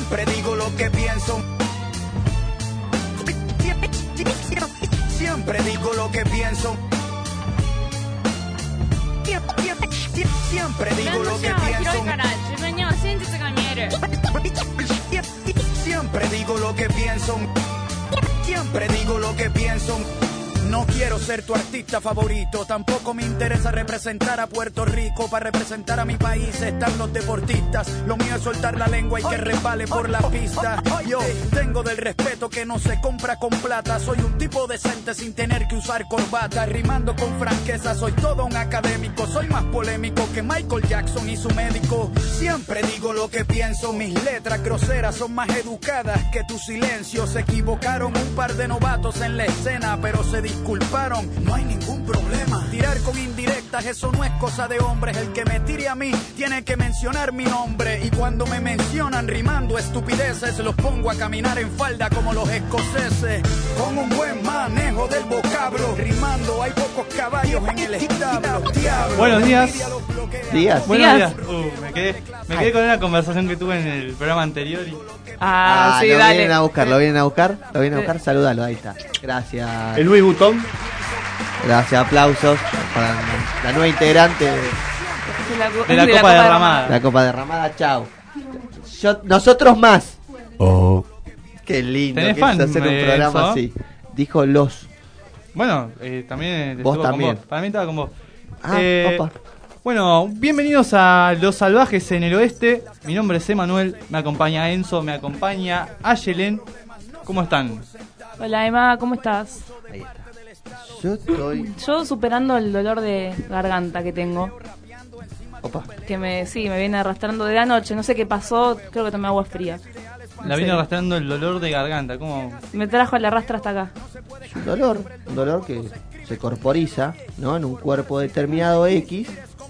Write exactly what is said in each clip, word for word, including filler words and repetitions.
Siempre digo lo que pienso. Siempre digo lo que pienso. Siempre digo lo que pienso. Siempre digo lo que pienso. Siempre digo lo que pienso. No quiero ser tu artista favorito, tampoco me interesa representar a Puerto Rico. Para representar a mi país están los deportistas. Lo mío es soltar la lengua y que resbale por la pista. Yo tengo del respeto que no se compra con plata. Soy un tipo decente sin tener que usar corbata. Rimando con franqueza, soy todo un académico. Soy más polémico que Michael Jackson y su médico. Siempre digo lo que pienso, mis letras groseras son más educadas que tu silencio. Se equivocaron un par de novatos en la escena, pero se disculparon, no hay ningún problema. Tirar con indirectas, eso no es cosa de hombres. El que me tire a mí tiene que mencionar mi nombre. Y cuando me mencionan rimando estupideces, los pongo a caminar en falda como los escoceses. Con un buen manejo del vocablo, rimando hay pocos caballos en el establo. Diablo. Buenos días. Días. Buenos días. Uh, me quedé, me quedé con una conversación que tuve en el programa anterior y... Ah, Ah, sí, lo dale. vienen a buscar, lo vienen a buscar, lo vienen a buscar, salúdalo, ahí está. Gracias. El Louis Vuitton. Gracias, aplausos para la nueva integrante de De la, co- de la de Copa Derramada. la Copa Derramada. Chau. Yo, nosotros más. Oh. Qué lindo que ¿Tenés es fan hacer un de programa eso? así. Dijo los. Bueno, eh, también Vos estuvo también. con vos. Para mí estaba con vos. Ah, Eh, opa. Bueno, bienvenidos a Los Salvajes en el Oeste. Mi nombre es Emanuel, me acompaña Enzo, me acompaña Ayelen. ¿Cómo están? Hola Emma, ¿cómo estás? Ahí está. Yo estoy. Yo superando el dolor de garganta que tengo, Opa. que me sí, me viene arrastrando de la noche, no sé qué pasó, creo que tomé agua fría. La No vine sé. arrastrando el dolor de garganta. ¿Cómo? Me trajo el arrastre hasta acá. Es un dolor, un dolor que se corporiza, ¿no? En un cuerpo determinado X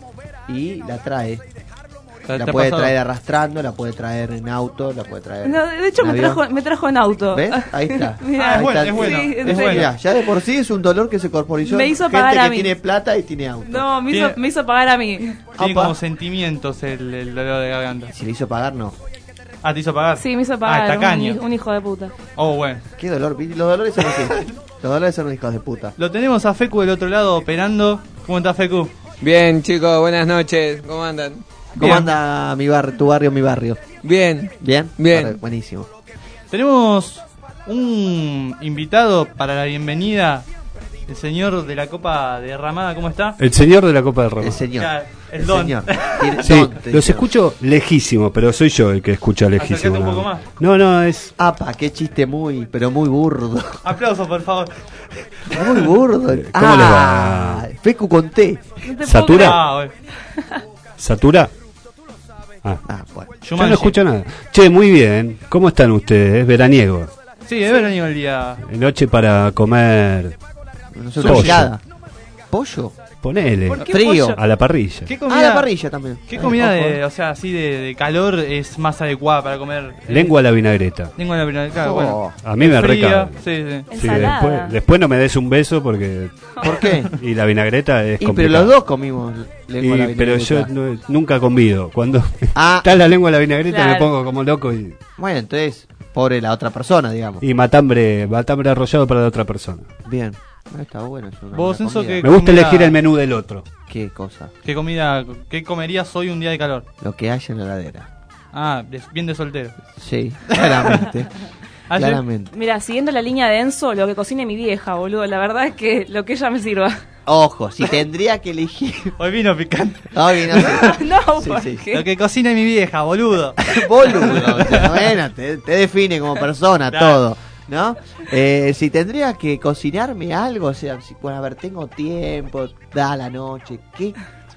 y la trae. ¿Te- La te ha puede pasado? traer arrastrando, la puede traer en auto, la puede traer. No, de hecho en me avión. trajo, me trajo en auto. ¿Ves? Ahí está. Mirá. Ah, es Ahí bueno, está. es bueno. Sí, en es serio. bueno. Mirá, ya de por sí es un dolor que se corporizó. Me hizo gente pagar a que mí. tiene plata y tiene auto. No, me hizo, Tiene- me hizo pagar a mí. Tiene Opa. como sentimientos el, el dolor de garganta. Si le hizo pagar, no. Ah, ¿te hizo pagar? Sí, me hizo Ah, pagar. está un, caño. hi- un hijo de puta. Oh, bueno. Qué dolor. Los dolores son así. Los dolores son hijos de puta. Lo tenemos a Fecu del otro lado operando. ¿Cómo está Fecu? Bien, chicos, buenas noches. ¿Cómo andan? ¿Cómo Bien. anda mi barrio, tu barrio, mi barrio? Bien. ¿Bien? Bien. Barrio, buenísimo. Tenemos un invitado para la bienvenida. El señor de la Copa Derramada, ¿cómo está? El señor de la Copa de Roma. El señor. Ya, el don. señor. Tiene Sí, don, te los digo. escucho lejísimo, pero soy yo el que escucha lejísimo. Acércate un nada poco más. más. No, no, es... Apa, qué chiste muy, pero muy burdo. Aplausos, por favor. Muy burdo. ¿Cómo les ah, va? Fecu con T. No te Satura. puedo Ah, bueno. ¿Satura? Ah, Ah, bueno. yo Jumanji. no escucho nada. Che, muy bien. ¿Cómo están ustedes? Es veraniego. Sí, es veraniego el día. Noche para comer... Nosotros Pollo. mirada. ¿Pollo? Ponele. ¿Por qué Frío. pollo? A la parrilla. ¿Qué Ah, comida, la parrilla también. ¿qué Ay, comida ojo. de, o sea, así de, de calor es más adecuada para comer? Eh, Lengua a la vinagreta. Lengua a la primera, claro, Oh. bueno. A mí me Fría, recabe. sí, sí. Sí, Ensalada. después, después no me des un beso porque... ¿Por qué? Y la vinagreta es Y pero complicado. los dos comimos lengua a la Y- pero yo vinagreta. no- nunca convido. Cuando Ah. está la lengua a la vinagreta Claro. me pongo como loco y, Bueno, entonces, pobre la otra persona, digamos. y matambre, matambre arrollado para la otra persona. Bien. Ah, está bueno. Es una Vos, buena Enzo, comida. ¿qué- Me gusta comida- elegir el menú del otro. ¿Qué cosa? ¿Qué comida, qué comerías hoy un día de calor? Lo que haya en la heladera. Ah, de- bien de soltero. Sí, claramente. Ayer- claramente. Mira, siguiendo la línea de Enzo, lo que cocine mi vieja, boludo. La verdad es que lo que ella me sirva. Ojo, si tendría que elegir. Hoy vino picante. Ay, no sé. No, Sí, ¿por sí. qué? Lo que cocina mi vieja, boludo. Boludo. o sea, bueno, te, te define como persona Claro. todo. ¿No? Eh, si tendría que cocinarme algo, o sea, si, bueno, a ver, tengo tiempo, da la noche, ¿qué?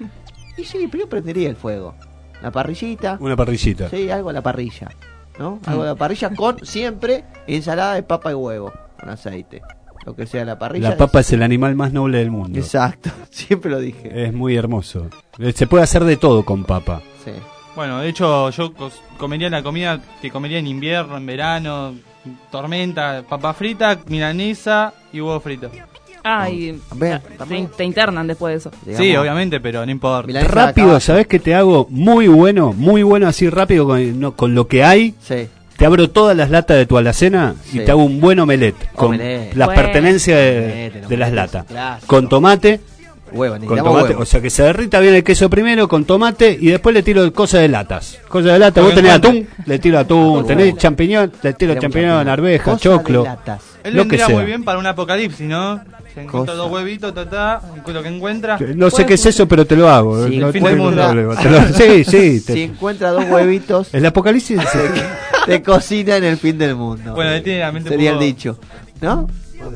Y sí, primero prendería el fuego. La parrillita. Una parrillita. Sí, algo a la parrilla, ¿no? Algo a la parrilla con siempre ensalada de papa y huevo, con aceite. Lo que sea la parrilla. La papa es el animal más noble del mundo. Exacto, siempre lo dije. Es muy hermoso. Eh, Se puede hacer de todo con papa. Sí. Bueno, de hecho, yo cos- comería la comida que comería en invierno, en verano, tormenta, papa frita, milanesa y huevo frito. Ah, y Vean, te, también. te internan después de eso. Digamos, Sí, obviamente, pero no importa. Milanesa de Rápido, caballo. ¿sabés qué te hago? Muy bueno, muy bueno así rápido con, no, con lo que hay. Sí. te abro todas las latas de tu alacena Sí. y te hago un buen omelette con Omelette. las Bueno. pertenencias de, Omelette, el de las omelette latas. es un clásico. Con tomate, Huevo, con necesitamos tomate, huevo. o sea que se derrita bien el queso primero con tomate y después le tiro cosas de latas. Cosas de lata, Lo vos que tenés encuentre. atún, le tiro atún, Atún. tenés champiñón, le tiro Tenemos champiñón, champiñón. arveja, Cosas choclo. de latas. Él Lo que vendría sea. muy bien para un apocalipsis, ¿no? Se encuentra Cosa. dos huevitos, ta, lo que encuentra. No sé Puede qué es ser. eso, pero te lo hago. Sí, no el fin del tengo mundo. problema. Te lo- sí, sí. te- Si encuentra dos huevitos, el apocalipsis se- te cocina en el fin del mundo. Bueno, él tiene la mente un Sería el poco- dicho, ¿no?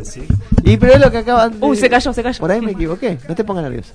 Y pero es lo que acaban de... Uy, se cayó, se cayó. Por ahí me equivoqué, no te pongas nervioso.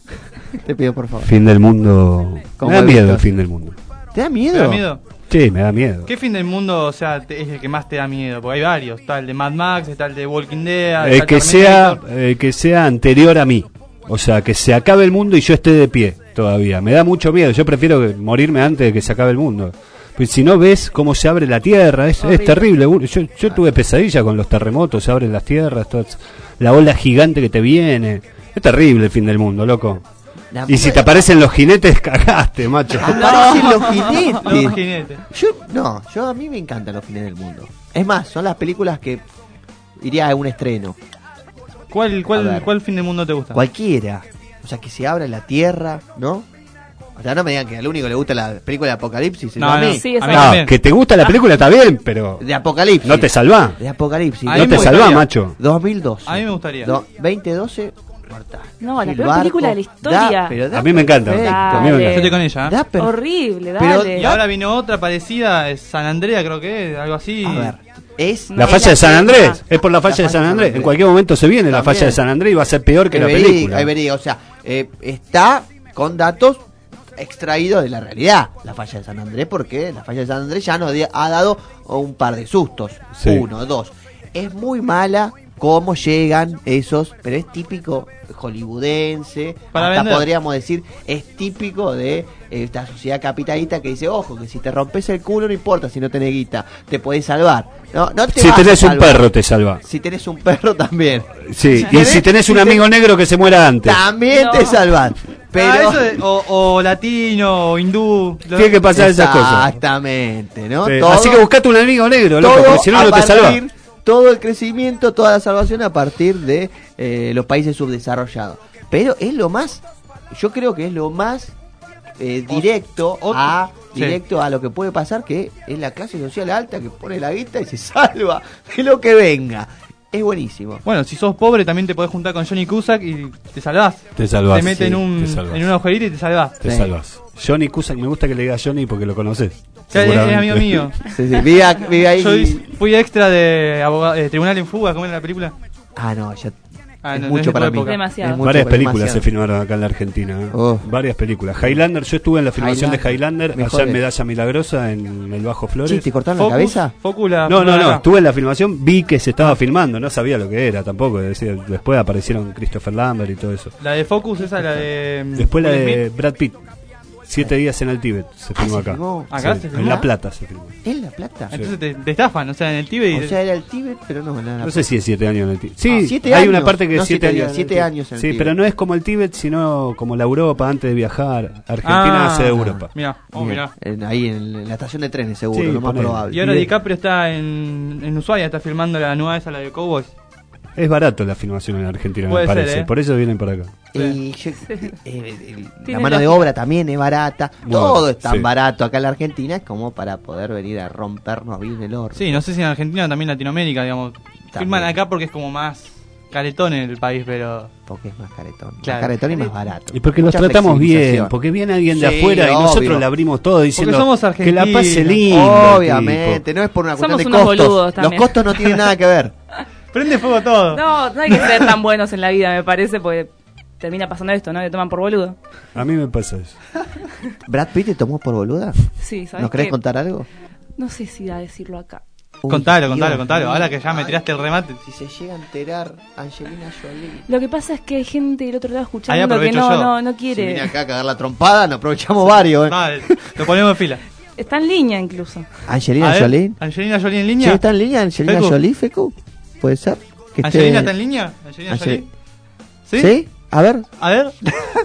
Te pido por favor. Fin del mundo. Con Me da miedo huevitos. el fin del mundo. ¿Te da ¿Te miedo? da miedo? Sí, me da miedo. ¿Qué fin del mundo, o sea, te- es el que más te da miedo? Porque hay varios. Está el de Mad Max, está el de Walking Dead. El está que sea, Terminator. el que sea anterior a mí. O sea, que se acabe el mundo y yo esté de pie todavía. Me da mucho miedo. Yo prefiero que- morirme antes de que se acabe el mundo. Pues si no ves cómo se abre la tierra, es, es Horrible. terrible. Yo, yo tuve pesadilla con los terremotos, se abren las tierras, todas- la ola gigante que te viene. Es terrible el fin del mundo, loco. La Y si puta- te aparecen los jinetes, cagaste, macho. Aparecen los Los jinetes. jinetes. Yo, no, yo a mí me encantan los fines del mundo. Es más, son las películas que iría a un estreno. ¿Cuál, A cuál, ver. ¿Cuál fin del mundo te gusta? Cualquiera. O sea, que se abra la tierra, ¿no? O sea, no me digan que al único le gusta la película de Apocalipsis. No, a no. mí. Sí, A mí esa- también. No, que te gusta la película está bien, pero De Apocalipsis. no te salvá. De Apocalipsis. A mí No me te salvá, gustaría. macho. dos mil doce. A mí me gustaría. Do- veinte doce, mortal. No, la El peor barco película de la historia. da- pero da A mí me encanta. perfecto. A mí me Dale. Yo encanta. estoy con ella. ¿eh? Da per- Horrible, Pero- dale. Y ahora vino otra parecida, es San Andrea, creo que es, algo así. A ver, es La No, falla la de San película. Andrés, es por la falla de San Andrés. En cualquier momento se viene la También. falla de San Andrés y va a ser peor que es la verídico, película. es verídico. O sea, eh, está con datos extraídos de la realidad, la falla de San Andrés, porque la falla de San Andrés ya nos di- ha dado un par de sustos. Sí. Uno, dos. Es muy mala cómo llegan esos, pero es típico hollywoodense, Para hasta vender. podríamos decir, es típico de eh, esta sociedad capitalista que dice, ojo, que si te rompes el culo no importa si no tenés guita, te podés salvar. No, no te Si vas a tenés un salvar. perro te salva. Si tenés un perro también. Sí, y ¿Tenés? si tenés un Si amigo tenés- negro que se muera antes. También No. te salvas. Pero Ah, eso de- o, o latino, o hindú. lo- Tiene que pasar esas cosas. Exactamente, ¿no? Sí. Todo- Así que buscate un amigo negro, loco, todo porque si no, a no te salva. partir- todo el crecimiento, toda la salvación a partir de eh, los países subdesarrollados. Pero es lo más, yo creo que es lo más eh, directo Otro- a sí. directo a lo que puede pasar, que es la clase social alta que pone la guita y se salva de lo que venga. Es buenísimo. Bueno, si sos pobre también te podés juntar con Johnny Cusack y te salvás. Te salvás, Te mete sí, en un, te salvás. en un agujerito y te salvás. Te Sí. salvas. Johnny Cusack, me gusta que le digas Johnny porque lo conoces. Ya es, es Seguramente. amigo mío. Sí, sí, vive, ac- vive ahí. Yo hice- fui extra de abogado, eh, Tribunal en Fuga, ¿cómo era la película? Ah, no, ya Ah, es no, no mucho es de para tu mí. época. Demasiado. Es mucho, Varias pero películas demasiado. se filmaron acá en la Argentina. ¿eh? Oh. Varias películas. Highlander, yo estuve en la filmación Highlander. de Highlander, Me allá jode. en Medalla Milagrosa, en el Bajo Flores. Sí, ¿te cortaron la Focus, cabeza? Focus la No, no, filmaron no, acá. estuve en la filmación, vi que se estaba filmando, no sabía lo que era tampoco. es decir, después aparecieron Christopher Lambert y todo eso. La de Focus, esa la de. mm, Después la Will de Smith. Brad Pitt, Siete días en el Tíbet, se filmó se acá. filmó. ¿Acá Sí, se en filmó? La Plata se filmó. ¿En La Plata? Entonces te, te estafan, o sea, en el Tíbet. y- O sea, era el Tíbet, pero no, en la No sé si es siete años en el Tíbet. Sí, Ah, siete hay años. una parte que No, es siete siete años. días, siete años en el Sí, Tíbet. pero no es como el Tíbet, sino como la Europa antes de viajar. Argentina Ah, hace Europa. Mira, oh, Bien, mirá. en- ahí en la estación de trenes, seguro, Sí, lo más ponele. probable. Y ahora Bien. DiCaprio está en, en Ushuaia, está filmando la nueva esa, la de Cowboys. Es barato la filmación en Argentina, Puede me ser, parece. ¿eh? Por eso vienen para acá. Y yo- eh, el- la Tiene mano de lógica. obra también es barata. Muy Todo barato, es tan sí. barato acá en la Argentina como para poder venir a rompernos bien el orto. Sí, no sé si en Argentina o también Latinoamérica, digamos. Filman acá porque es como más caretón en el país, pero. Porque es más caretón. Claro. Más caretón y más barato. Y porque Mucha los tratamos bien, flexibilización. porque viene alguien de Sí, afuera y obvio. nosotros le abrimos todo diciendo somos que la pase argentinos. lindo. Obviamente, no es por una cuestión Somos de unos costos. boludos Los también. costos no tienen nada que ver. Prende fuego todo. No, no hay que ser tan buenos en la vida, me parece, porque termina pasando esto, ¿no? Le toman por boludo. A mí me pasa eso. ¿Brad Pitt te tomó por boluda? Sí, ¿sabes ¿Nos querés qué? contar algo? No sé si a decirlo acá. Uy, Contalo, Dios contalo, contalo. mío. Ahora que ya me Ay, tiraste el remate. Si se llega a enterar Angelina Jolie. Lo que pasa es que hay gente del otro lado Ahí escuchando que aprovecho no, yo. no, no Si viene quiere. acá a cagar la trompada, nos aprovechamos varios. ¿eh? Vale, lo ponemos en fila. Está en línea incluso. Angelina A ver, Jolie. Angelina Jolie en ¿Sí línea. está en línea Angelina Fecu. Jolie, Fecu? ¿Puede ser? Que esté- ¿Angelina está en línea? ¿Angelina Angel- Jolie? ¿Sí? ¿Sí? A ver, A ver.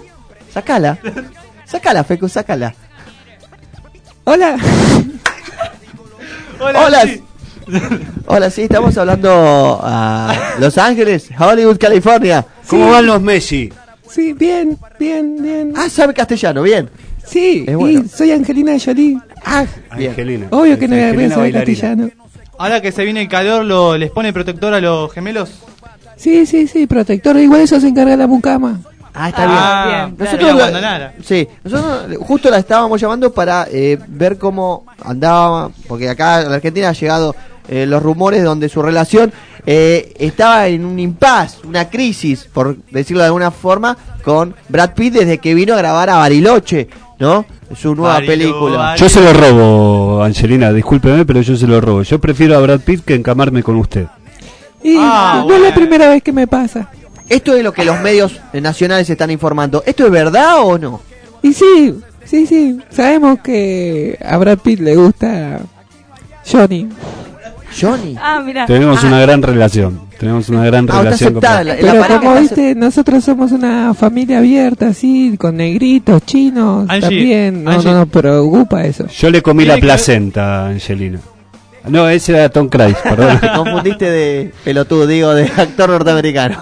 sacala. Sacala, Fecu, sacala. Hola. Hola. Hola. Sí. Hola, sí, estamos hablando a Los Ángeles, Hollywood, California. ¿Cómo Sí. van los Messi? Sí, bien, bien, bien. Ah, sabe castellano, bien. Sí, es bueno. y soy Angelina Jolie. Ah, bien. Angelina. Obvio que no voy a Angelina saber bailarina. castellano. Ahora que se viene el calor, lo, ¿les pone protector a los gemelos? Sí, sí, sí, protector. Igual eso se encarga la mucama. Ah, está bien. Ah, bien, nosotros Nosotros, la la- abandonara. sí, nosotros justo la estábamos llamando para eh, ver cómo andaba, porque acá en la Argentina han llegado eh, los rumores donde su relación eh, estaba en un impasse, una crisis, por decirlo de alguna forma, con Brad Pitt desde que vino a grabar a Bariloche, ¿no? Su nueva Bariloche. película. Yo se lo robo, Angelina, discúlpeme, pero yo se lo robo. Yo prefiero a Brad Pitt que encamarme con usted. Y Ah, no bueno. es la primera vez que me pasa. Esto es lo que los medios eh, nacionales están informando. ¿Esto es verdad o no? Y sí, sí, sí. Sabemos que a Brad Pitt le gusta Johnny. Johnny. Ah, mira. Tenemos una gran relación. Tenemos una gran Ah, está relación con aceptada Brad la- Pitt. la Pero pareja como está viste, nosotros somos una familia abierta, así, con negritos, chinos, Angie, también. No, Angie. no nos preocupa eso. Yo le comí Tiene la que- placenta, Angelina. No, ese era Tom Cruise, perdón. Te confundiste de pelotudo, digo, de actor norteamericano.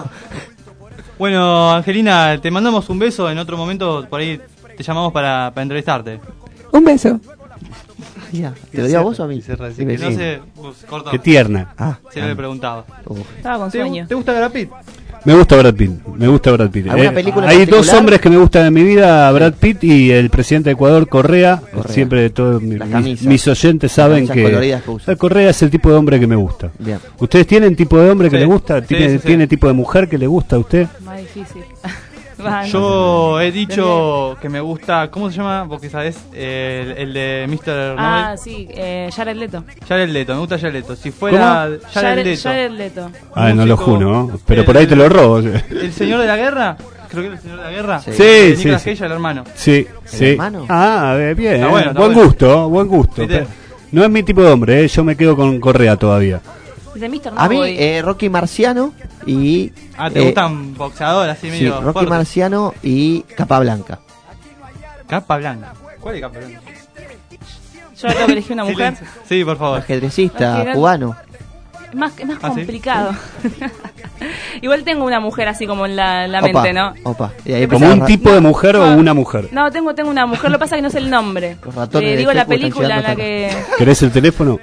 Bueno, Angelina, te mandamos un beso. En otro momento, por ahí te llamamos para, para entrevistarte. Un beso. Ya, ¿te lo dio a vos o a mí? Cierra, sí, Dime, que no sí. sé, pues, corta. Qué tierna. Ah, Se lo he preguntado. uf. Estaba con ¿Te, sueño. ¿Te gusta Brad Pitt? Me gusta Brad Pitt, me gusta Brad Pitt. ¿Alguna película en hay particular? dos hombres que me gustan en mi vida, Brad Pitt y el presidente de Ecuador, Correa. Correa. Siempre todos mi- Las mis, camisas. mis oyentes saben camisas que, coloridas que usa. Eh, Correa es el tipo de hombre que me gusta. Bien. ¿Ustedes tienen tipo de hombre que Sí. le gusta? Sí, ¿Tiene, sí, sí. ¿Tiene tipo de mujer que le gusta a usted? Más difícil. Va, no Yo he dicho que me gusta, ¿cómo se llama? Porque sabes, el, el de mister Ah, Nobel. sí, eh, Jared Leto. Jared Leto, me gusta Jared Leto. Si fuera Jared, Jared, Leto, Jared Leto. Ah, no lo músico, juro, ¿no? Pero el- por ahí te lo robo. ¿El señor de la guerra? Creo que era el señor de la guerra. Sí. Sí, De sí, Nicolas sí. Cage, el hermano. Sí, sí. hermano? Ah, eh, bien. Está bueno, está buen bueno. gusto, buen gusto. ¿Viste? Pero no es mi tipo de hombre, eh, yo me quedo con Correa todavía. De mister A mí, Nobody. eh, Rocky Marciano y... Ah, ¿te eh, gustan boxeadores así Sí, medio Rocky fuertes? Marciano y Capablanca. Capa blanca. ¿Cuál es capa blanca? Yo tengo que elegir una mujer. Silencio. Sí, por favor. Ajedrecista, Ajedrez- cubano. Es más, es más ¿Ah, sí? complicado. Igual tengo una mujer así como en la, en la Opa, mente, ¿no? Opa. Y ahí ¿Como empezaba un tipo de mujer o No. una mujer? No, tengo, tengo una mujer, lo que pasa es que no sé el nombre. Los ratones Eh, de digo la Fecu están película en la llegando que... ¿Querés el teléfono?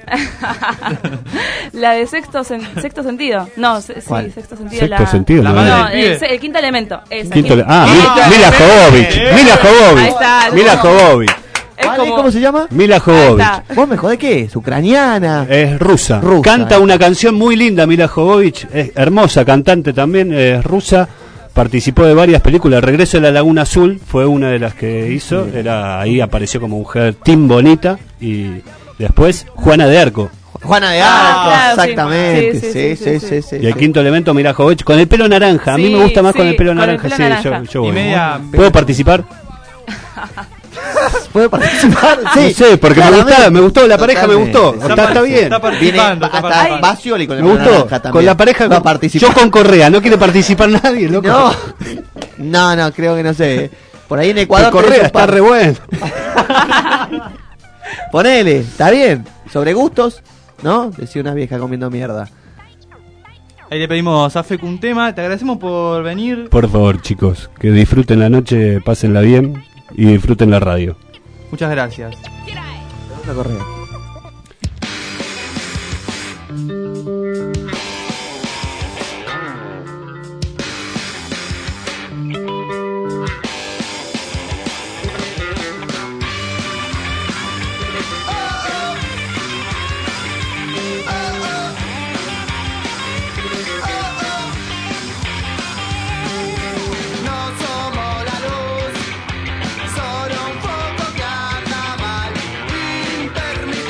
La de sexto, sen- sexto sentido. No, se- sí, ¿Cuál? sexto sentido. Sexto la... sentido, La ¿no? madre No, del el, pibe. se- el quinto elemento. Esa, Quinto le- quin- Ah, Ah, Mi- Mila Jovovich. eh. Mila Ahí Jovovich. está, Mila no. Jovovich. es ¿Cuál es? como- ¿Cómo se llama? Mila Ahí Jovovich. está. ¿Vos me jodés qué es? ¿Ucraniana? Es rusa. Rusa, Canta eh. una canción muy linda, Mila Jovovich. Es hermosa cantante también, es rusa. Participó de varias películas. Regreso de la Laguna Azul fue una de las que hizo. Era ahí apareció como mujer Tim Bonita. Y después Juana de Arco. Juana de Ah, Arco, claro, sí. exactamente. Sí, Sí, sí, sí, sí, sí. sí, sí, Y el sí. quinto elemento, Mila Jovovich, con el pelo naranja. A mí Sí, me gusta más con sí, el pelo con el naranja. pelo sí, naranja. yo, yo Y voy. media- ¿Puedo participar? ¿Puede participar? Sí. No sé, porque me Claramente. gustaba, me gustó, la pareja me Totalmente. gustó. Está Está, está par- bien. está Viene participando, está hasta participando. Basioli con el Me pelo gustó. naranja también. Con la pareja, Va a con- participar. yo con Correa, ¿no quiere participar nadie, loco? No, no, no, creo que no sé. Por ahí en Con Ecuador. Correa tenés un está par. re bueno. Ponele, está bien. Sobre gustos, ¿no? Decía una vieja comiendo mierda. Ahí le pedimos a Fecu un tema. Te agradecemos por venir. Por favor, chicos, que disfruten la noche, pásenla bien y disfruten la radio. Muchas gracias. Una Correa. No somos la luz, solo un foco que anda mal, intermitente.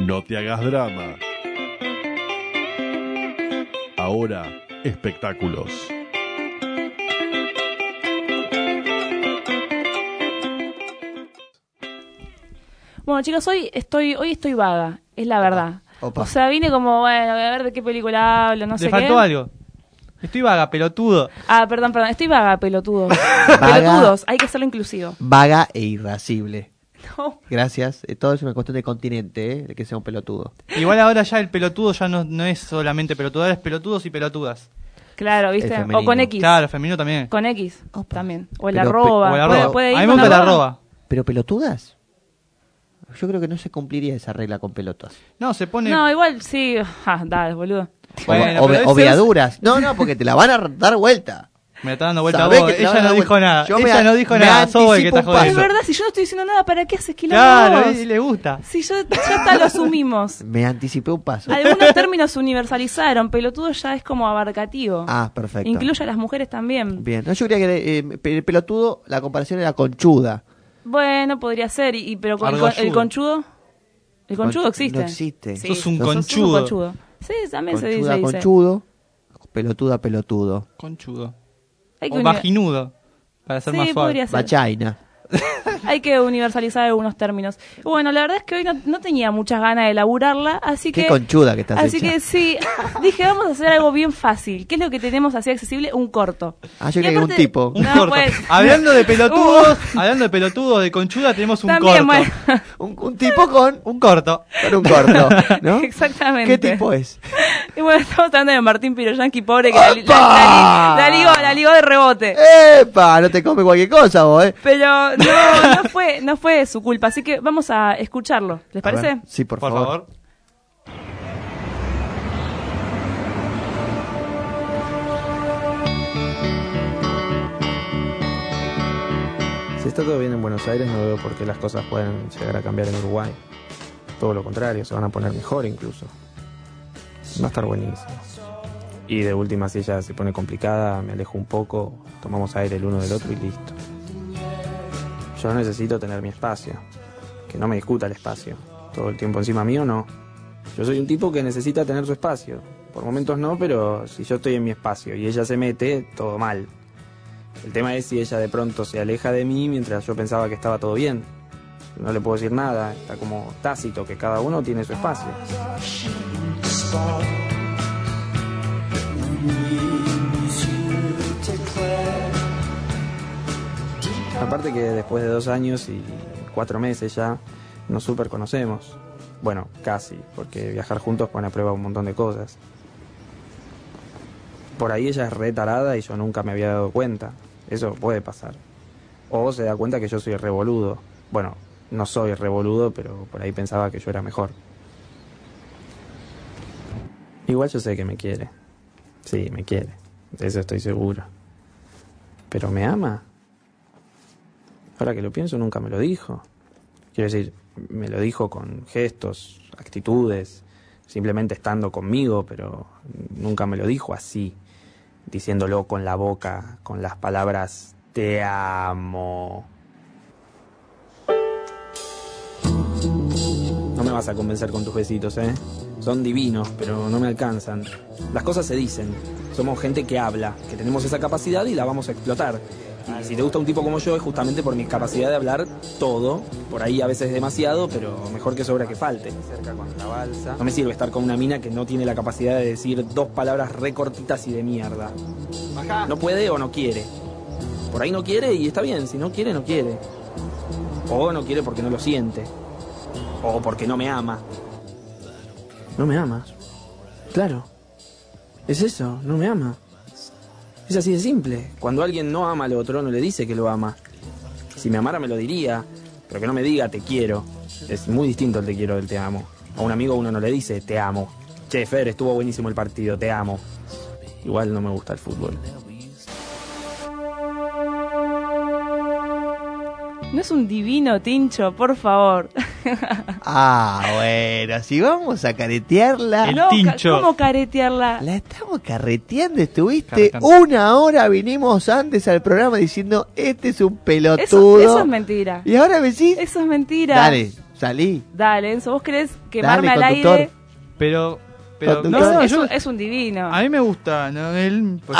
No te hagas drama. Ahora, espectáculos. Bueno, chicos, hoy estoy hoy estoy vaga, es la verdad. Opa. O sea, vine como, bueno, voy a ver de qué película hablo, no sé Le qué. faltó algo. Estoy vaga, pelotudo. Ah, perdón, perdón, estoy vaga, pelotudo. Vaga. Pelotudos, hay que hacerlo inclusivo. Vaga e irascible. No. Gracias. Eh, todo es una cuestión de continente, ¿eh? De que sea un pelotudo. Igual ahora ya el pelotudo ya no, no es solamente pelotudo, ahora es pelotudos y pelotudas. Claro, El ¿viste? femenino. O con X. Claro, femenino también. Con X también. O el Pero pe- arroba. O el Puede- arroba. puede ir A mí me con gusta la arroba. arroba. ¿Pero pelotudas? Yo creo que no se cumpliría esa regla con pelotas. No, se pone... No, igual sí. Ah, dale, boludo. Bueno, o, pero o ese es- veaduras. No, no, porque te la van a dar vuelta. Me está dando vuelta Sabés vos. que te la Ella van a no dar dijo vuelta. nada. Yo me Ella a- no dijo me nada. Sos vos el que anticipo está un jodiendo. Es verdad, si yo no estoy diciendo nada, ¿para qué haces quilombo Claro, vos? y le gusta. Si yo, ya está, lo asumimos. Me anticipé un paso. Algunos términos se universalizaron. Pelotudo ya es como abarcativo. Ah, perfecto. Incluye a las mujeres también. Bien. No, yo creía que eh, pe- pelotudo, la comparación era conchuda. Bueno, podría ser. Y, y- pero con, Algo con- el ayuda. conchudo. El conchudo Conch- existe. no existe. Sí, Sos un Sos- sos un sos un conchudo. conchudo. Sí, también se dice. Conchuda, dice. conchudo. Pelotuda, pelotudo. Conchudo. Hay que O uni- vaginudo. Para ser Sí, más suave. podría ser. Vachaina. Hay que universalizar algunos términos. Bueno, la verdad es que hoy no, no tenía muchas ganas de elaborarla, así Qué que... conchuda que estás Así hecha. que sí, dije, vamos a hacer algo bien fácil. ¿Qué es lo que tenemos así accesible? Un corto. Ah, yo Y creía que un aparte- tipo. Un No, corto. pues- Hablando de pelotudos, hablando de pelotudos, de conchuda, tenemos un También, corto. bueno, Un, un tipo con, Un corto. con un corto, ¿no? exactamente. ¿Qué tipo es? Y bueno, estamos hablando de Martín Piroyanqui, pobre, que la, la, ¡Opa! la, la, la ligó, la ligó de rebote. ¡Epa! No te come cualquier cosa vos, ¿eh? Pero no, no fue, no fue su culpa, así que vamos a escucharlo. ¿Les A ver, parece? Sí, por, Por favor. favor. Si está todo bien en Buenos Aires, no veo por qué las cosas pueden llegar a cambiar en Uruguay. Todo lo contrario, se van a poner mejor incluso. Va a estar buenísimo. Y de última, si ella se pone complicada, me alejo un poco, tomamos aire el uno del otro y listo. Yo necesito tener mi espacio. Que no me discuta el espacio. Todo el tiempo encima mío, no. Yo soy un tipo que necesita tener su espacio. Por momentos no, pero si yo estoy en mi espacio y ella se mete, todo mal. El tema es si ella de pronto se aleja de mí mientras yo pensaba que estaba todo bien. No le puedo decir nada, está como tácito, que cada uno tiene su espacio. Aparte que después de dos años y cuatro meses ya nos super conocemos. Bueno, casi, porque viajar juntos pone a prueba un montón de cosas. Por ahí ella es re tarada y yo nunca me había dado cuenta. Eso puede pasar. O se da cuenta que yo soy revoludo. Bueno, no soy revoludo, pero por ahí pensaba que yo era mejor. Igual yo sé que me quiere. Sí, me quiere. De eso estoy seguro. ¿Pero me ama? Ahora que lo pienso, nunca me lo dijo. Quiero decir, me lo dijo con gestos, actitudes, simplemente estando conmigo, pero nunca me lo dijo así, diciéndolo con la boca, con las palabras te amo. No me vas a convencer con tus besitos, ¿eh? Son divinos, pero no me alcanzan. Las cosas se dicen. Somos gente que habla, que tenemos esa capacidad y la vamos a explotar. Y si te gusta un tipo como yo es justamente por mi capacidad de hablar todo. Por ahí a veces demasiado, pero mejor que sobra que falte. Cerca con la balsa. No me sirve estar con una mina que no tiene la capacidad de decir dos palabras re cortitas y de mierda. No puede o no quiere. Por ahí no quiere y está bien. Si no quiere, no quiere. O no quiere porque no lo siente. O porque no me ama. No me amas. Claro. Es eso, no me ama. Es así de simple. Cuando alguien no ama al otro, no le dice que lo ama. Si me amara me lo diría, pero que no me diga te quiero. Es muy distinto el te quiero del te amo. A un amigo uno no le dice te amo. Che, Fer, estuvo buenísimo el partido, te amo. Igual no me gusta el fútbol. No es un divino, Tincho, por favor. Ah, bueno, si vamos a caretearla. El No, ca- Tincho. ¿Cómo caretearla? La estamos carreteando, estuviste Carreteando. una hora, vinimos antes al programa diciendo, este es un Eso, pelotudo. eso es mentira. Y ahora me decís, Eso es mentira. dale, Salí. Dale, Enzo, ¿vos querés quemarme Dale, al conductor. aire? Pero, pero Conductor. no, no, es, yo- un, es un divino. a mí me gusta, ¿no? Él, pues-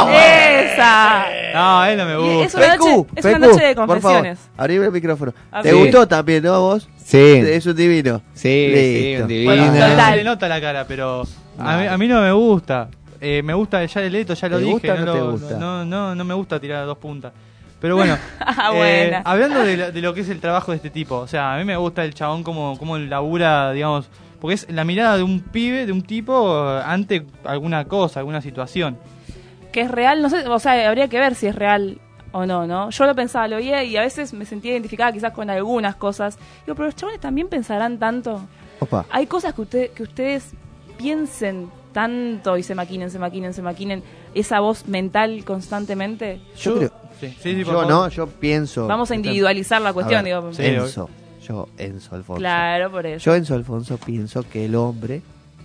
¡Esa! no, él no me Y gusta. es una noche, es una P Q, noche de por favor, confesiones. abrime el micrófono. Ah, ¿Te sí. gustó también, no, vos? Sí. Es un divino. Sí, sí, Listo. un divino. Bueno, Total. no se le nota la cara, pero a mí, a mí no me gusta. Eh, me gusta ya el Leto, ya lo ¿Te dije. gusta o no, no te lo- gusta? No, no, no me gusta tirar a dos puntas. Pero bueno, Ah, eh, buena. hablando de lo, de lo que es el trabajo de este tipo, o sea, a mí me gusta el chabón como, como labura, digamos, porque es la mirada de un pibe, de un tipo, eh, ante alguna cosa, alguna situación. Que es real, no sé, o sea, habría que ver si es real o no, ¿no? Yo lo pensaba, lo oía y a veces me sentía identificada quizás con algunas cosas. Digo, pero los chavales también pensarán tanto. Opa. Hay cosas que, usted, que ustedes piensen tanto y se maquinen, se maquinen, se maquinen, esa voz mental constantemente. Yo creo. Sí, sí, sí, por Yo favor. no, yo pienso. Vamos a individualizar la cuestión, A ver, digo. Sí, Enzo. Yo, Enzo Alfonso. Claro, por eso. Yo, Enzo Alfonso, pienso que el hombre,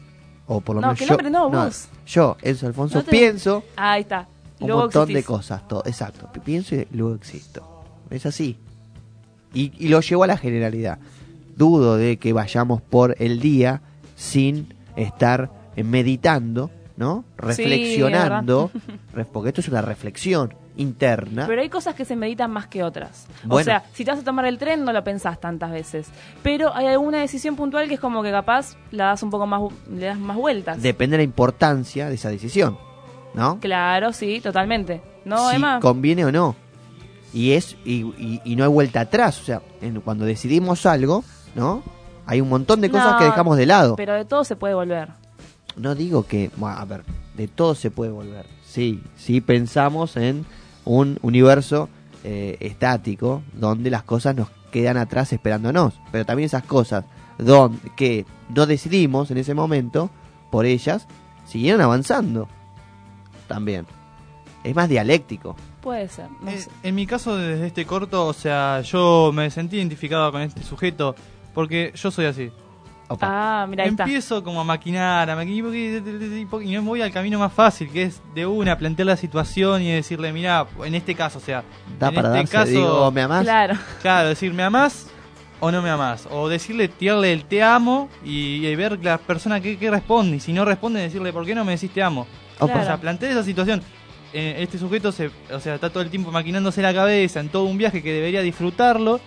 o por lo No, menos que el yo, hombre no, vos. yo, Enzo Alfonso, No te- pienso Ahí está. un Luego montón de existís. cosas, todo, exacto. Pienso y luego existo. Es así. Y, y lo llevo a la generalidad. Dudo de que vayamos por el día sin estar eh, meditando, ¿no? Reflexionando, re- porque esto es una reflexión interna. Pero hay cosas que se meditan más que otras. Bueno. O sea, si te vas a tomar el tren no lo pensás tantas veces. Pero hay alguna decisión puntual que es como que capaz la das un poco más, le das más vueltas. Depende de la importancia de esa decisión, ¿no? Claro, sí, totalmente. No, si Emma. conviene o no. Y es y, y- y no hay vuelta atrás. O sea, en- cuando decidimos algo, ¿no? Hay un montón de cosas No, que dejamos de lado. Pero de todo se puede volver. No digo que, bueno, a ver, de todo se puede volver. Sí, sí pensamos en un universo eh, estático donde las cosas nos quedan atrás esperándonos. Pero también esas cosas don, que no decidimos en ese momento por ellas, siguieron avanzando. También. Es más dialéctico. Puede ser. No Eh, sé. en mi caso, desde este corto, o sea, yo me sentí identificado con este sujeto porque yo soy así. Opa. Ah, mira, ahí está. Empiezo como a maquinar, a maquinar y me voy al camino más fácil, que es de una plantear la situación y decirle, mira, en este caso, o sea, Da en para este darse, caso, digo, ¿me amás? Claro. claro, decir, ¿me amás o no me amás? O decirle, tirarle el te amo y, y ver la persona que, que responde. Y si no responde, decirle, ¿por qué no me decís te amo? Opa. Claro. O sea, plantear esa situación. Eh, este sujeto se, o sea, está todo el tiempo maquinándose la cabeza en todo un viaje que debería disfrutarlo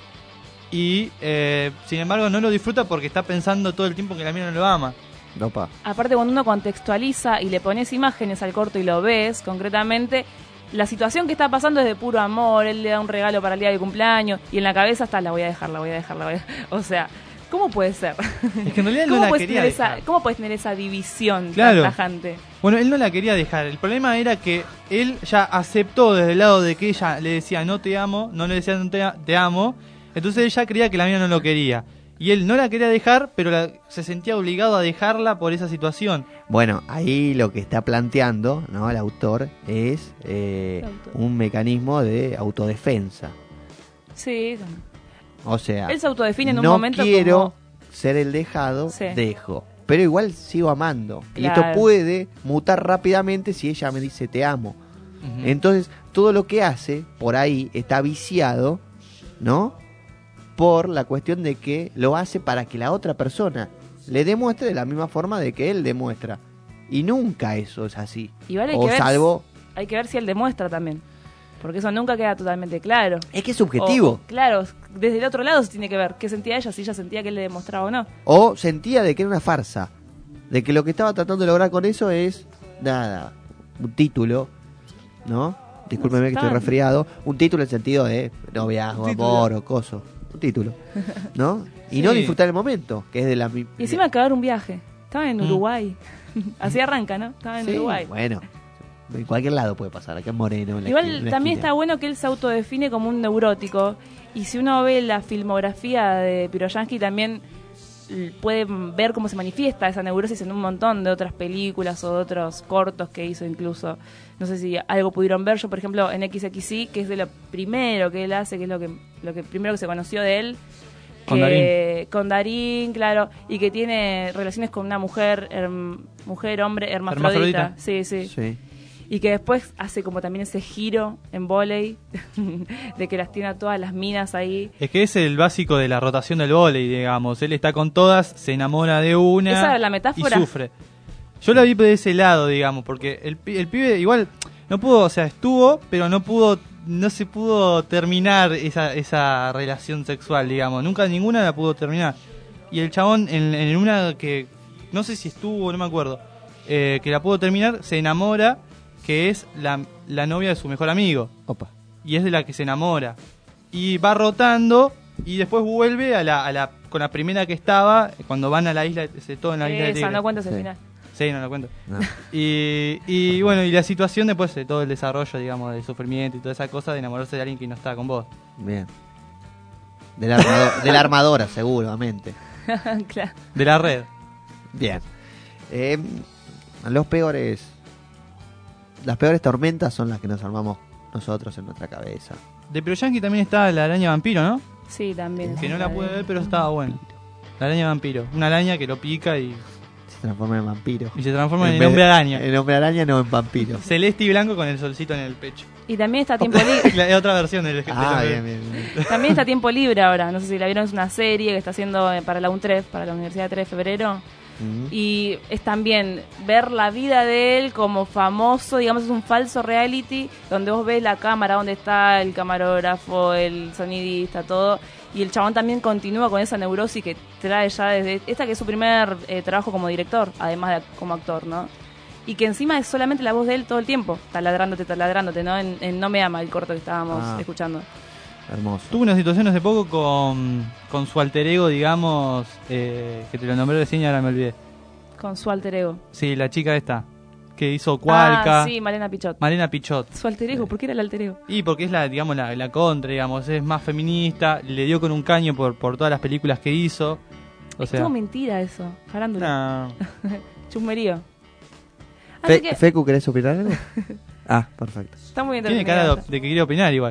y, eh, sin embargo, no lo disfruta porque está pensando todo el tiempo que la mina no lo ama. Opa. Aparte, cuando uno contextualiza y le pones imágenes al corto y lo ves concretamente, la situación que está pasando es de puro amor. Él le da un regalo para el día de cumpleaños y en la cabeza está, la voy a dejar, la voy a dejar, la voy a dejar. O sea, ¿cómo puede ser? Es que en realidad él no ¿Cómo la puedes, quería tener esa, dejar. ¿Cómo puedes tener esa división Claro. tan tajante? Bueno, él no la quería dejar. El problema era que él ya aceptó desde el lado de que ella le decía no te amo, no le decía no te, te amo. Entonces él ya creía que la mina no lo quería. Y él no la quería dejar, pero la- se sentía obligado a dejarla por esa situación. Bueno, ahí lo que está planteando, ¿no? El autor es eh, El autor. un mecanismo de autodefensa. Sí. O sea, Él se autodefine en un no momento quiero como... ser el dejado, Sí. dejo. Pero igual sigo amando. Y Claro. esto puede mutar rápidamente si ella me dice te amo. Ujú. Entonces, todo lo que hace por ahí está viciado, ¿no? Por la cuestión de que lo hace para que la otra persona le demuestre de la misma forma de que él demuestra. Y nunca eso es así. Igual hay O que ver, salvo... hay que ver si él demuestra también. Porque eso nunca queda totalmente claro. Es que es subjetivo. O- claro, desde el otro lado se tiene que ver qué sentía ella, si ella sentía que él le demostraba o no. O sentía de que era una farsa. De que lo que estaba tratando de lograr con eso es, nada, un título, ¿no? Discúlpeme que estoy Está- resfriado. Un título en el sentido de noviazgo, Un título. amor o coso. Un título, ¿no? Y Sí. no disfrutar el momento, que es de la... mi- Y encima acabar un viaje. Estaba en Mm. Uruguay. Así arranca, ¿no? Estaba en Sí, Uruguay. bueno, en cualquier lado puede pasar, acá en Moreno. En la Igual esquina- en la también esquina. está bueno que él se autodefine como un neurótico. Y si uno ve la filmografía de Piroyansky también l- puede ver cómo se manifiesta esa neurosis en un montón de otras películas o de otros cortos que hizo incluso. No sé si algo pudieron ver. Yo, por ejemplo, en X X I, que es de lo primero que él hace, que es lo que, lo que primero que se conoció de él. Con que- Con Darín, claro. Y que tiene relaciones con una mujer, herm- mujer, hombre, hermafrodita. Hermafrodita. Sí, sí. Sí. Y que después hace como también ese giro en vóley, de que las tiene a todas las minas ahí. Es que es el básico de la rotación del vóley, digamos. Él está con todas, se enamora de una Esa era la metáfora. y sufre. Yo la vi de ese lado, digamos, porque el, pi- el pibe igual no pudo, o sea, estuvo, pero no pudo, no se pudo terminar esa, esa relación sexual, digamos. Nunca ninguna la pudo terminar. Y el chabón, en, en una que, no sé si estuvo, no me acuerdo, eh, que la pudo terminar, se enamora, que es la, la novia de su mejor amigo. Opa. Y es de la que se enamora. Y va rotando y después vuelve a la, a la con la primera que estaba, cuando van a la isla, se todo en la isla de Esa, Tigre. no cuentas el Sí. final. Sí, no lo cuento. No. Y, y bueno, y la situación después de todo el desarrollo, digamos, del sufrimiento y toda esa cosa de enamorarse de alguien que no está con vos. Bien. De la, armado- de la armadora, seguramente. Claro. De la red. Bien. Eh, los peores. Las peores tormentas son las que nos armamos nosotros en nuestra cabeza. De Pero Yankee también está la araña vampiro, ¿no? Sí, también. Que no la pude ver, pero estaba bueno. La araña vampiro. Una araña que lo pica y, Se transforma en vampiro. y se transforma en, vez de- hombre araña. En hombre araña, no en vampiro. Celeste y blanco con el solcito en el pecho. Y también está Tiempo Libre. La- es otra versión del Ah, del- bien, bien, bien. También está Tiempo Libre ahora. No sé si la vieron, es una serie que está haciendo eh, para la UNTREF, para la Universidad de tres de Febrero. Mm. Y es también ver la vida de él como famoso, digamos, es un falso reality donde vos ves la cámara, donde está el camarógrafo, el sonidista, todo. Y el chabón también continúa con esa neurosis que trae ya desde esta que es su primer eh, trabajo como director, además de como actor, ¿no? Y que encima es solamente la voz de él todo el tiempo, taladrándote, taladrándote, ¿no? En, en No Me Ama, el corto que estábamos Ah. escuchando. Hermoso. Tuve una situación hace poco con, con su alter ego, digamos, eh, que te lo nombré recién y ahora me olvidé. Con su alter ego. Sí, la chica esta, que hizo Cualca. Ah, sí, Malena Pichot. Malena Pichot. Su alter ego, ¿por qué era el alter ego? Y porque es la, digamos, la, la contra, digamos, es más feminista, le dio con un caño por, por todas las películas que hizo. O Es sea, todo mentira eso, farándula. no. Chusmerío. Así Fe- que Fecu, ¿querés opinar algo? Ah, perfecto. está muy bien Tiene terminada cara de, esa. de que quiere opinar igual.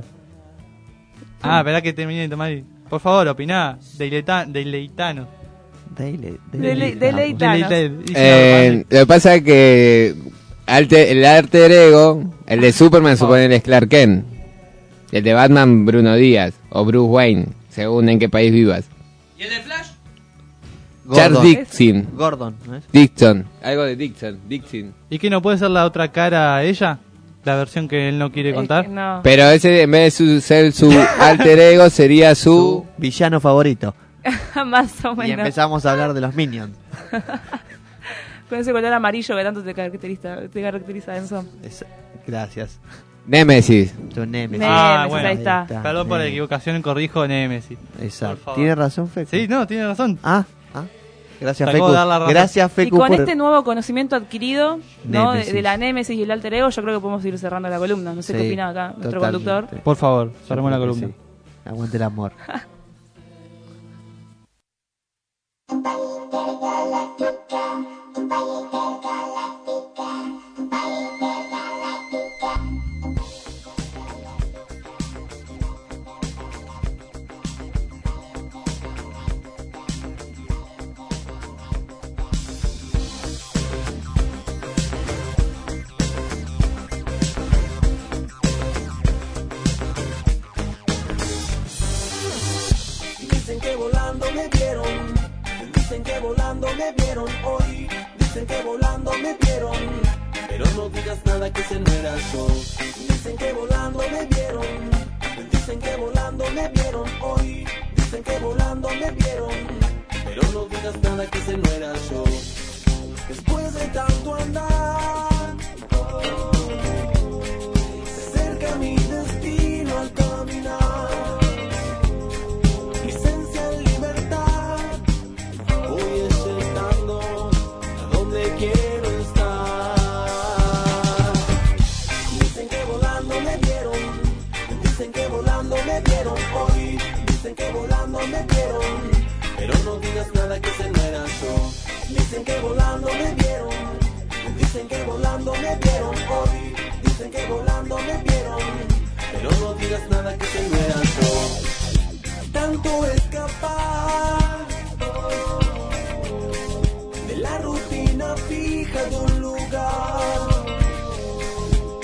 Ah, esperá que termine de tomar. Por favor, opiná. Deleita, deleitanos. Dele, Dele- deleitanos. Deleita- y Eh, lo que pasa es que alte- el alter ego, el de Superman supone es Clark Kent. El de Batman, Bruno Díaz. O Bruce Wayne, según en qué país vivas. Charles Dixon. Gordon, ¿no es? Dixon. Algo de Dixon. Dixon. ¿Y qué no puede ser la otra cara ella? La versión que él no quiere Es contar. que no. Pero ese, en vez de su- ser su alter ego, sería Su su... villano favorito. Más o Y menos. empezamos a hablar de los Minions. Con ese color amarillo que tanto te caracteriza, te caracteriza Enzo. Es- gracias. Némesis. Tu Nemesis. Ah, Némesis, bueno. ahí está. Perdón por la Nemesis. equivocación, corrijo Némesis. Exacto. Por favor. ¿Tiene razón, Fecu? Sí, no, tiene razón. Ah, ah. Gracias, Sacó Fecu. dar la razón. Gracias, Y Fecu. con por- este nuevo conocimiento adquirido, ¿no? De, Némesis. de la Némesis y el alter ego, yo creo que podemos ir cerrando la columna. No sé Sí, qué opina acá nuestro totalmente. conductor. Por favor, Yo cerremos la creo que columna. sí. Aguante el amor. Dicen que volando me vieron, dicen que volando me vieron hoy, dicen que volando me vieron, pero no digas nada que ese no era yo. Dicen que volando me vieron, dicen que volando me vieron hoy, dicen que volando me vieron, pero no digas nada que ese no era yo. Después de tanto andar, se acerca mi destino al caminar. Licencia en libertad, voy acercando a donde quiero estar. Dicen que volando me vieron, dicen que volando me vieron hoy, dicen que volando me vieron, pero no digas nada que ese no era yo. Dicen que volando me vieron, dicen que volando me vieron hoy, dicen que volando me vieron, pero no digas nada que ese no era yo. Tanto escapar de la rutina fija de un lugar,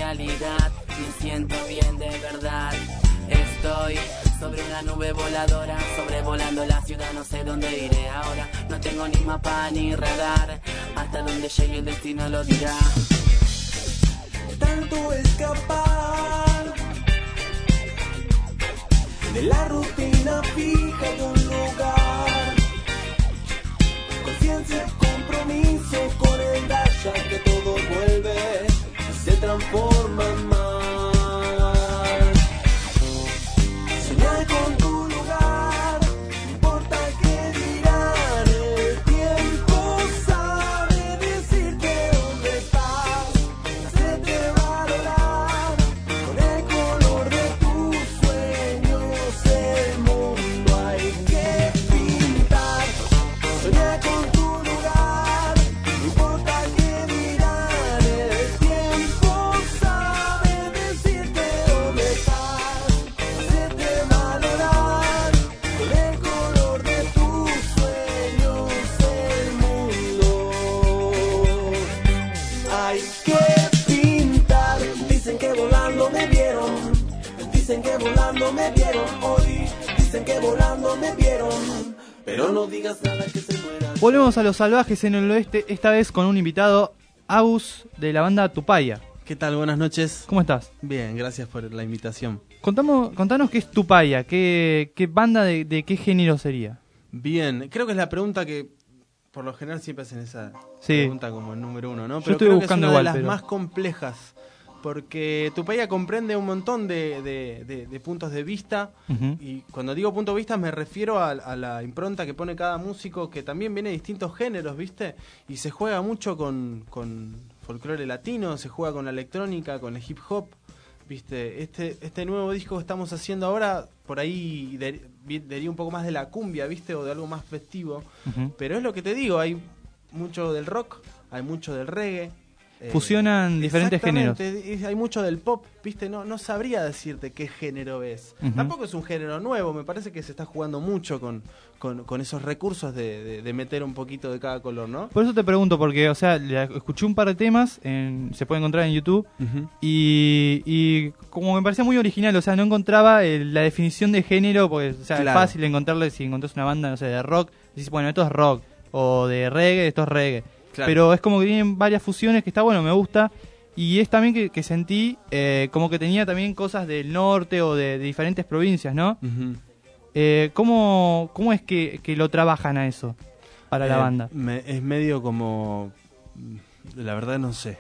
realidad. Me siento bien de verdad. Estoy sobre una nube voladora, sobrevolando la ciudad, no sé dónde iré ahora. No tengo ni mapa ni radar, hasta donde llegue el destino lo dirá. Tanto escapar de la rutina fija de un lugar, conciencia, compromiso con el dacha, que todo vuelve y se transforma en más. Soñar con tu lugar, no importa qué dirán, el tiempo sabe decirte dónde estás, hacerte valorar con el color de tus sueños el mundo hay que pintar. Soñar con tu lugar, no importa qué dirán, el tiempo sabe decirte dónde estás, hacerte valorar con el color de tus sueños el mundo hay que pintar. Dicen que volando me vieron, dicen que volando me vieron hoy, dicen que volando me vieron, pero no digas nada que se muera. Volvemos a Los Salvajes en el Oeste, esta vez con un invitado, Agus, de la banda Tupaya. ¿Qué tal? Buenas noches. ¿Cómo estás? Bien, gracias por la invitación. Contamos, contanos qué es Tupaya, qué, qué banda de, de qué género sería. Bien, creo que es la pregunta que por lo general siempre hacen esa Sí. pregunta como el número uno, ¿no? Yo Pero estoy creo buscando que es una igual, de las pero- más complejas, porque Tupaya comprende un montón de, de, de- de puntos de vista, Ujú. y cuando digo puntos de vista me refiero a, a la impronta que pone cada músico, que también viene de distintos géneros, ¿viste? Y se juega mucho con, con folclore latino, se juega con la electrónica, con el hip hop. Viste, este este nuevo disco que estamos haciendo ahora, por ahí de- vi- diría un poco más de la cumbia, viste, o de algo más festivo. Ujú. Pero es lo que te digo, hay mucho del rock, hay mucho del reggae. eh, Fusionan diferentes exactamente, y hay mucho del pop, viste, no no sabría decirte qué género es. Ujú. Tampoco es un género nuevo, me parece que se está jugando mucho con, con, con esos recursos de, de- de meter un poquito de cada color, ¿no? Por eso te pregunto, porque, o sea, le- escuché un par de temas, en- se puede encontrar en YouTube, Ujú. y, y como me parecía muy original, o sea, no encontraba el- la definición de género, pues, o sea, Claro. es fácil encontrarle si encontrás una banda, no sé, de rock, decís, bueno, esto es rock, o de reggae, esto es reggae. Claro. Pero es como que tienen varias fusiones que está bueno, me gusta, y es también que, que sentí eh, como que tenía también cosas del norte o de, de diferentes provincias, ¿no? Ujú. Eh, ¿cómo, ¿Cómo es que, que lo trabajan a eso para la Eh, banda? me- es medio como... La verdad no sé.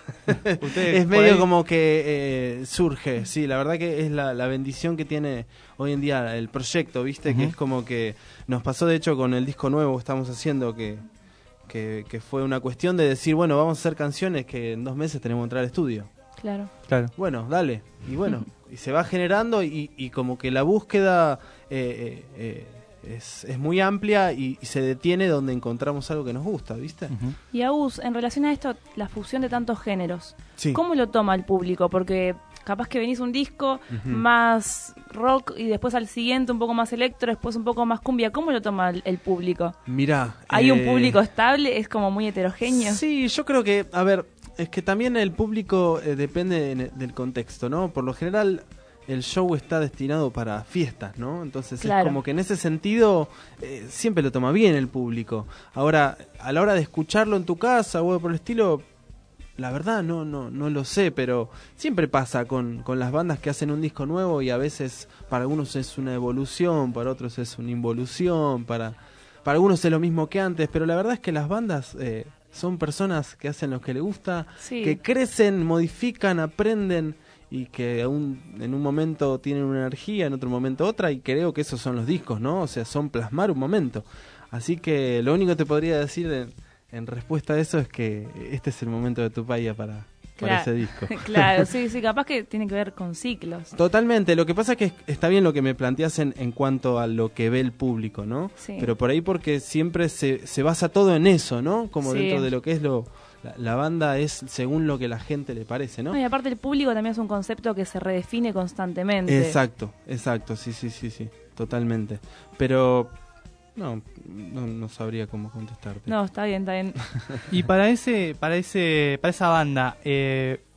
Ustedes Es por medio ahí- como que eh, surge, sí, la verdad que es la, la bendición que tiene hoy en día el proyecto, ¿viste? Que Ujú. es como que nos pasó de hecho con el disco nuevo que estamos haciendo, que, que, que fue una cuestión de decir, bueno, vamos a hacer canciones que en dos meses tenemos que entrar al estudio. Claro. Claro. Bueno, dale. Y bueno, y se va generando y, y como que la búsqueda eh, eh, eh, es, es muy amplia y, y se detiene donde encontramos algo que nos gusta, ¿viste? Ujú. Y Agus, en relación a esto, la fusión de tantos géneros, Sí. ¿cómo lo toma el público? Porque capaz que venís un disco Ujú. más rock y después al siguiente un poco más electro, después un poco más cumbia. ¿Cómo lo toma el, el público? Mirá. ¿Hay un eh, público estable? ¿Es como muy heterogéneo? Sí, yo creo que, a ver, es que también el público eh, depende de- del contexto, ¿no? Por lo general el show está destinado para fiestas, ¿no? Entonces Claro. es como que en ese sentido eh, siempre lo toma bien el público. Ahora, a la hora de escucharlo en tu casa o algo por el estilo, la verdad no no no lo sé, pero siempre pasa con, con las bandas que hacen un disco nuevo y a veces para algunos es una evolución, para otros es una involución, para, para algunos es lo mismo que antes, pero la verdad es que las bandas eh, son personas que hacen lo que les gusta, Sí. que crecen, modifican, aprenden y que aún en un momento tienen una energía, en otro momento otra, y creo que esos son los discos, ¿no? O sea, son plasmar un momento. Así que lo único que te podría decir en, en respuesta a eso es que este es el momento de Tupaya para, para ese disco. Claro, sí, sí, capaz que tiene que ver con ciclos. Totalmente, lo que pasa es que está bien lo que me planteas en, en cuanto a lo que ve el público, ¿no? Sí. Pero por ahí porque siempre se, se basa todo en eso, ¿no? Como Sí. dentro de lo que es lo... La, la banda es según lo que la gente le parece, ¿no? No, y aparte el público también es un concepto que se redefine constantemente. Exacto, exacto, sí, sí, sí, sí, totalmente. Pero no, no, no sabría cómo contestarte. No, está bien, está bien. Y para ese, para ese, para esa banda, eh,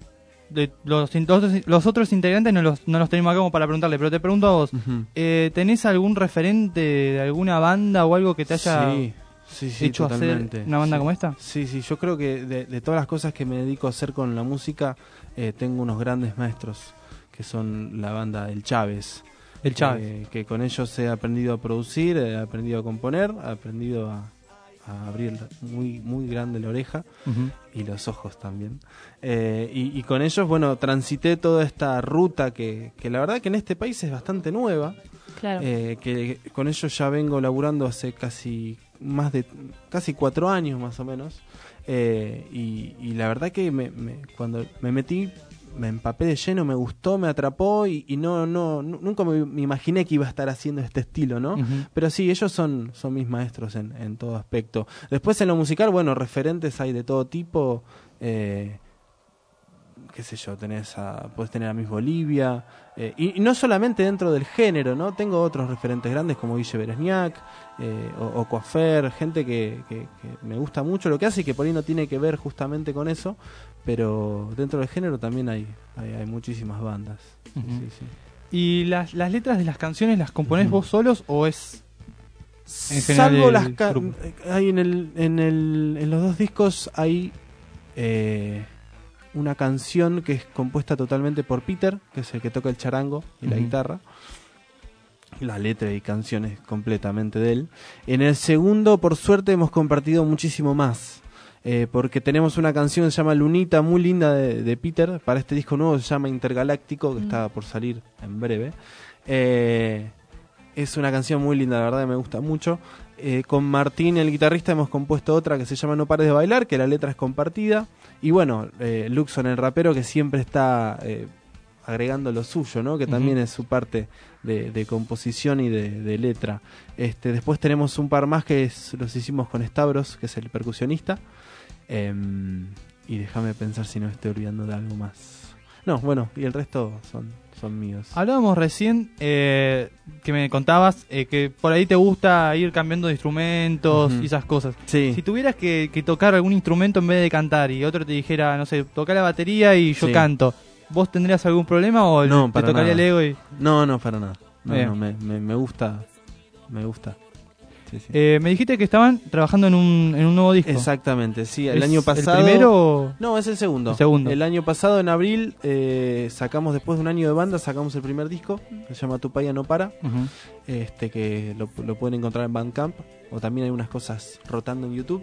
de los, los, otros, los otros integrantes no los, no los tenemos acá como para preguntarle, pero te pregunto a vos, Ujú. eh, ¿tenés algún referente de alguna banda o algo que te haya Sí, sí, sí, hecho totalmente. hacer una banda Sí. como esta? Sí, sí, yo creo que de, de todas las cosas que me dedico a hacer con la música, eh, tengo unos grandes maestros, que son la banda El Chávez. El Chávez. Eh, que con ellos he aprendido a producir, he aprendido a componer, he aprendido a, a abrir muy, muy grande la oreja. Ujú. Y los ojos también. Eh, y, y con ellos, bueno, transité toda esta ruta que, que la verdad que en este país es bastante nueva. Claro. Eh, que con ellos ya vengo laburando hace casi más de casi cuatro años más o menos. Eh, y, y la verdad que me, me- cuando me metí, me empapé de lleno, me gustó, me atrapó y, y no, no, nu- nunca me, me imaginé que iba a estar haciendo este estilo, ¿no? Ujú. Pero sí, ellos son, son mis maestros en, en todo aspecto. Después en lo musical, bueno, referentes hay de todo tipo. Eh, qué sé yo, tenés a, puedes tener a Miss Bolivia, eh, y, y no solamente dentro del género, ¿no? Tengo otros referentes grandes como Guille Beresniak, eh, o, o Coafer, gente que, que, que me gusta mucho lo que hace y que por ahí no tiene que ver justamente con eso, pero dentro del género también hay, hay, hay muchísimas bandas. Sí, Ujú. sí, sí. ¿Y las, las letras de las canciones las componés Ujú. vos solos o es en general Salvo el las ca- grupo? hay en el, en el en los dos discos hay eh, una canción que es compuesta totalmente por Peter, que es el que toca el charango y la Ujú. guitarra. La letra y canciones completamente de él. En el segundo, por suerte, hemos compartido muchísimo más. Eh, porque tenemos una canción que se llama Lunita, muy linda de, de Peter. Para este disco nuevo se llama Intergaláctico, que Mm. está por salir en breve. Eh, es una canción muy linda, la verdad que me gusta mucho. Eh, con Martín, el guitarrista, hemos compuesto otra que se llama No pares de bailar, que la letra es compartida. Y bueno, eh, Luxon, el rapero, que siempre está eh, agregando lo suyo, ¿no? Que también Ujú. es su parte de, de composición y de, de letra. Este, después tenemos un par más que es- los hicimos con Stavros, que es el percusionista. Em, y déjame pensar si no estoy olvidando de algo más. No, bueno, y el resto son, son míos. Hablábamos recién eh, que me contabas eh, que por ahí te gusta ir cambiando de instrumentos Ujú. y esas cosas. Sí. Si tuvieras que, que tocar algún instrumento en vez de cantar y otro te dijera, no sé, toca la batería y yo Sí. canto, ¿vos tendrías algún problema o No, te para tocaría nada. el ego? Y... No, no, para nada. No, Bien. no, me, me, me gusta. Me gusta. Sí, sí. Eh, me dijiste que estaban trabajando en un, en un nuevo disco. Exactamente, sí. El ¿Es año el pasado. primero o- No, es el segundo. El segundo. El año pasado, en abril, eh, sacamos, después de un año de banda, sacamos el primer disco. Que se llama Tu Paya No Para. Ujú. Este, que lo, lo pueden encontrar en Bandcamp. O también hay unas cosas rotando en YouTube.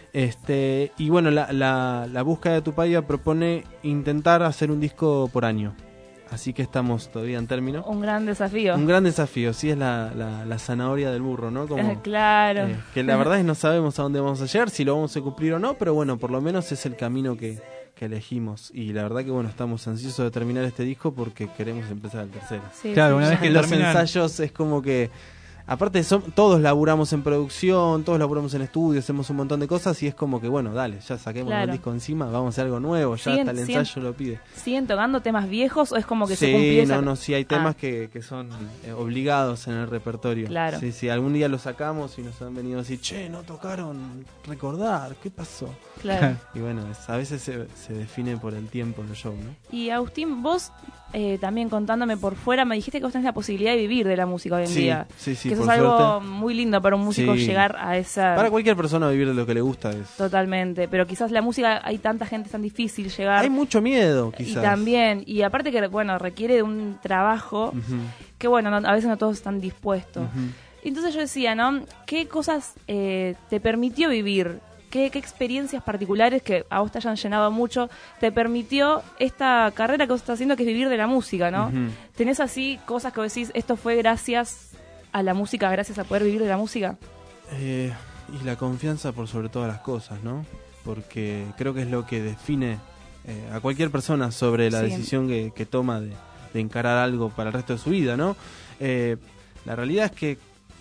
Este, y bueno, la, la, la búsqueda de Tu Paya propone intentar hacer un disco por año. Así que estamos todavía en término. Un gran desafío. Un gran desafío, sí, es la, la, la zanahoria del burro, ¿no? Como, Eh, claro. eh, que la verdad es no sabemos a dónde vamos a llegar, si lo vamos a cumplir o no, pero bueno, por lo menos es el camino que, que elegimos. Y la verdad que bueno, estamos ansiosos de terminar este disco porque queremos empezar el tercero. Sí, Claro, sí, una vez ya. que Los terminan- ensayos es como que... Aparte, son, todos laburamos en producción, todos laburamos en estudio, hacemos un montón de cosas y es como que, bueno, dale, ya saquemos Claro. el disco encima, vamos a hacer algo nuevo, ya Siguen- hasta el siguen- ensayo lo pide. ¿Siguen tocando temas viejos o es como que se Sí, cumplió esa- no, no, sí, hay temas Ah, que, que son eh, obligados en el repertorio. Claro. Sí, sí, algún día lo sacamos y nos han venido a decir, che, no tocaron recordar, ¿qué pasó? claro. Y bueno, es- a veces se, se define por el tiempo del show, ¿no? Y Agustín, vos eh, también contándome por fuera, me dijiste que vos tenés la posibilidad de vivir de la música hoy en Sí, día. sí, sí, que eso por es algo suerte. muy lindo para un músico Sí. llegar a esa... Para cualquier persona vivir de lo que le gusta es... Totalmente, pero quizás la música, hay tanta gente, es tan difícil llegar. Hay mucho miedo, Y quizás. también, y aparte que, bueno, requiere de un trabajo Ujú, que, bueno, no- a veces no todos están dispuestos. ujú. Entonces yo decía, ¿no? ¿Qué cosas eh, te permitió vivir? ¿Qué, ¿Qué experiencias particulares que a vos te hayan llenado mucho te permitió esta carrera que vos estás haciendo, que es vivir de la música, ¿no? Ujú. ¿Tenés así cosas que vos decís, esto fue gracias a la música, gracias a poder vivir de la música? Eh, y la confianza por sobre todas las cosas, ¿no? Porque creo que es lo que define eh, a cualquier persona sobre la Sí. decisión que, que toma de, de encarar algo para el resto de su vida, ¿no? Eh, la realidad es que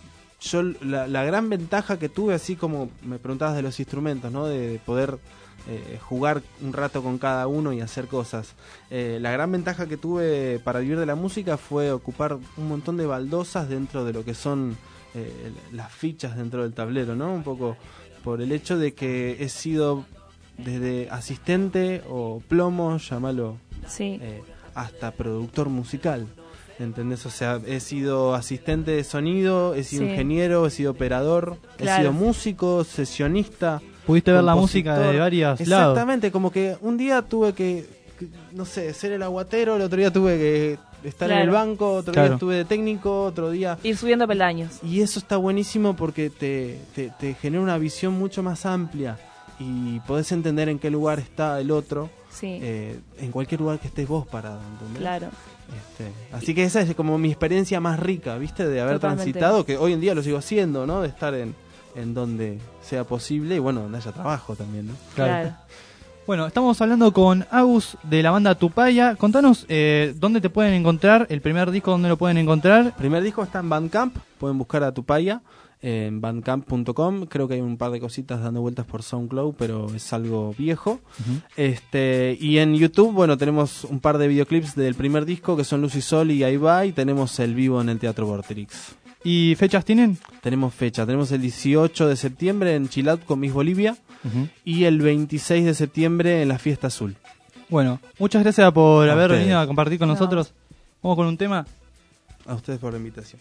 yo la, la gran ventaja que tuve, así como me preguntabas de los instrumentos, ¿no? De, de poder eh, jugar un rato con cada uno y hacer cosas. Eh, la gran ventaja que tuve para vivir de la música fue ocupar un montón de baldosas dentro de lo que son eh, las fichas dentro del tablero, ¿no? Un poco por el hecho de que he sido desde asistente o plomo, llámalo, Sí. eh, hasta productor musical. ¿Entendés? O sea, he sido asistente de sonido, he sido Sí. ingeniero, he sido operador, he Claro. sido músico, sesionista. Pudiste ver la compositor. música de varios lados. Exactamente, como que un día tuve que, que, no sé, ser el aguatero, el otro día tuve que estar en el Claro. banco, otro Claro. día estuve de técnico, otro día... Ir subiendo peldaños. Y eso está buenísimo porque te, te, te genera una visión mucho más amplia y podés entender en qué lugar está el otro, Sí. eh, en cualquier lugar que estés vos parado, ¿entendés? Claro. Este, así que esa es como mi experiencia más rica, ¿viste? De haber Totalmente. transitado, que hoy en día lo sigo haciendo, ¿no? De estar en, en donde sea posible y bueno, donde haya trabajo también, ¿no? Claro. Bueno, estamos hablando con Agus de la banda Tupaya. Contanos eh, dónde te pueden encontrar, el primer disco, dónde lo pueden encontrar. El primer disco está en Bandcamp, pueden buscar a Tupaya eh, en bandcamp punto com. Creo que hay un par de cositas dando vueltas por SoundCloud, pero es algo viejo. Ujú. Este, y en YouTube, bueno, tenemos un par de videoclips del primer disco que son Luz y Sol y Ahí va, y tenemos el vivo en el Teatro Vorterix. ¿Y fechas tienen? Tenemos fecha, tenemos el dieciocho de septiembre en Chill Out con Miss Bolivia Ujú. y el veintiséis de septiembre en la Fiesta Azul. Bueno, muchas gracias por A haber ustedes. venido a compartir con No. nosotros. Vamos con un tema. A ustedes por la invitación.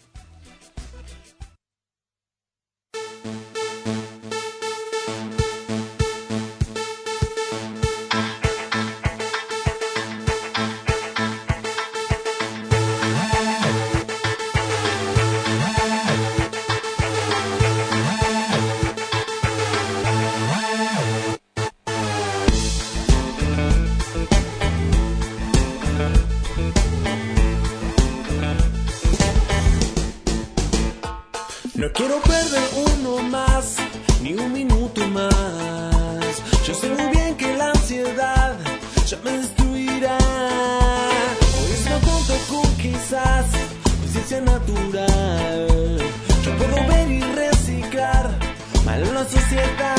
No quiero perder uno más, ni un minuto más. Yo sé muy bien que la ansiedad ya me destruirá. Por eso cuento con quizás conciencia natural. Yo puedo ver y reciclar mal la sociedad.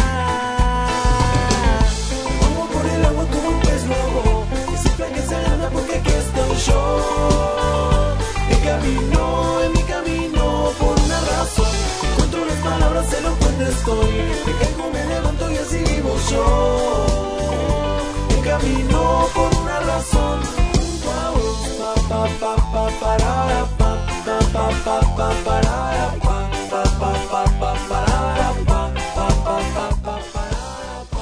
Vamos por el agua como un pez lobo, y siempre que se anda porque aquí estoy yo. En camino, en mi camino, por una razón. Encuentro unas palabras, se lo encuentro estoy. Me caigo, me levanto y así vivo yo. En camino, por una razón. Junto a vos, pa pa pa pa parara, pa pa pa pa pa parara, pa pa pa pa pa parara, pa pa pa pa pa parara, pa.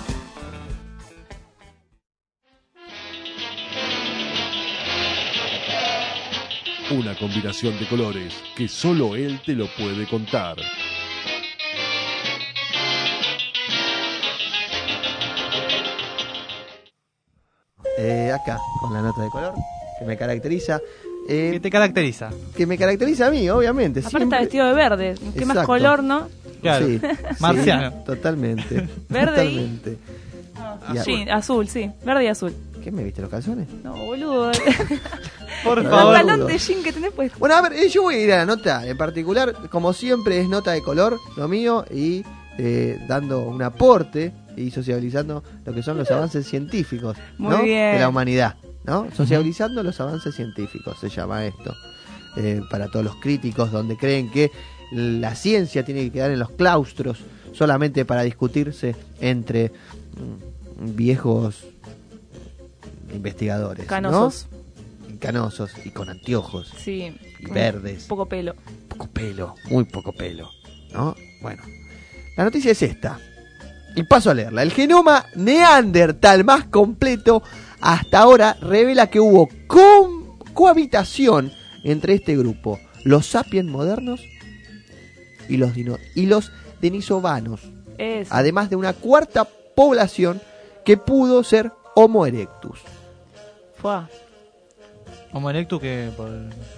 Una combinación de colores que solo él te lo puede contar. Eh, acá, con la nota de color que me caracteriza. Eh, ¿Qué te caracteriza? que me caracteriza a mí, obviamente. Aparte siempre. está vestido de verde. ¿Qué más Exacto. color, no? Claro, Sí, marciano. sí, totalmente. Verde y- totalmente. Y a- Sí, azul, sí. Verde y azul. ¿Qué me viste los calzones? No, boludo. Por El favor. pantalón de jean que tenés puesto. Bueno, a ver, eh, yo voy a ir a la nota en particular. Como siempre, es nota de color lo mío y eh, dando un aporte y sociabilizando lo que son los avances científicos, Muy ¿no? bien. De la humanidad, ¿no? Sociabilizando los avances científicos, se llama esto. Eh, para todos los críticos, donde creen que la ciencia tiene que quedar en los claustros solamente para discutirse entre mm, viejos investigadores, ¿no? Canosos. Y canosos y con anteojos Sí. y con verdes, Poco pelo. poco pelo, muy poco pelo, ¿no? Bueno, la noticia es esta. Y paso a leerla. El genoma neandertal más completo hasta ahora revela que hubo co- cohabitación entre este grupo, los sapiens modernos y los, dino- y los denisovanos, Eso. además de una cuarta población que pudo ser Homo erectus. Fua. Homo erectus que por...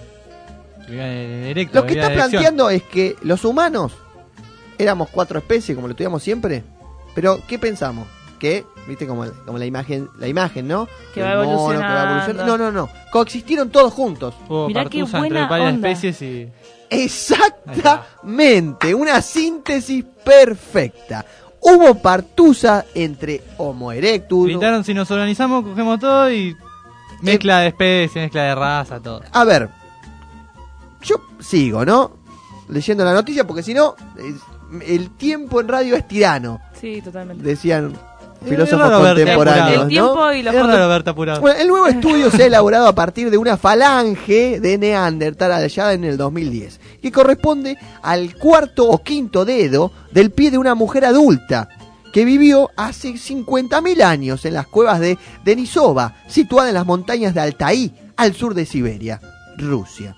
que erecto, Lo que está erección. planteando es que los humanos éramos cuatro especies, como lo estudiamos siempre, pero ¿qué pensamos? Que, viste, como, como la imagen, la imagen, ¿no? Que El va mono, que va evolucionando. evolucionando. No, no, no. Coexistieron todos juntos. Hubo Mirá qué partusa entre buena varias onda. especies y... Exactamente, una síntesis perfecta. Hubo partusa entre Homo erectus. Gritaron, si nos organizamos, cogemos todo y... Mezcla de especies, mezcla de raza, todo. A ver, yo sigo, ¿no? Leyendo la noticia, porque si no, es- el tiempo en radio es tirano. Sí, totalmente. Decían filósofos raro verte contemporáneos, apurado. ¿no? El tiempo y los Es conte- raro verte apurado. Bueno, el nuevo estudio se ha elaborado a partir de una falange de Neandertal hallada en el dos mil diez, que corresponde al cuarto o quinto dedo del pie de una mujer adulta que vivió hace cincuenta mil años en las cuevas de Denisova, situada en las montañas de Altaí, al sur de Siberia, Rusia.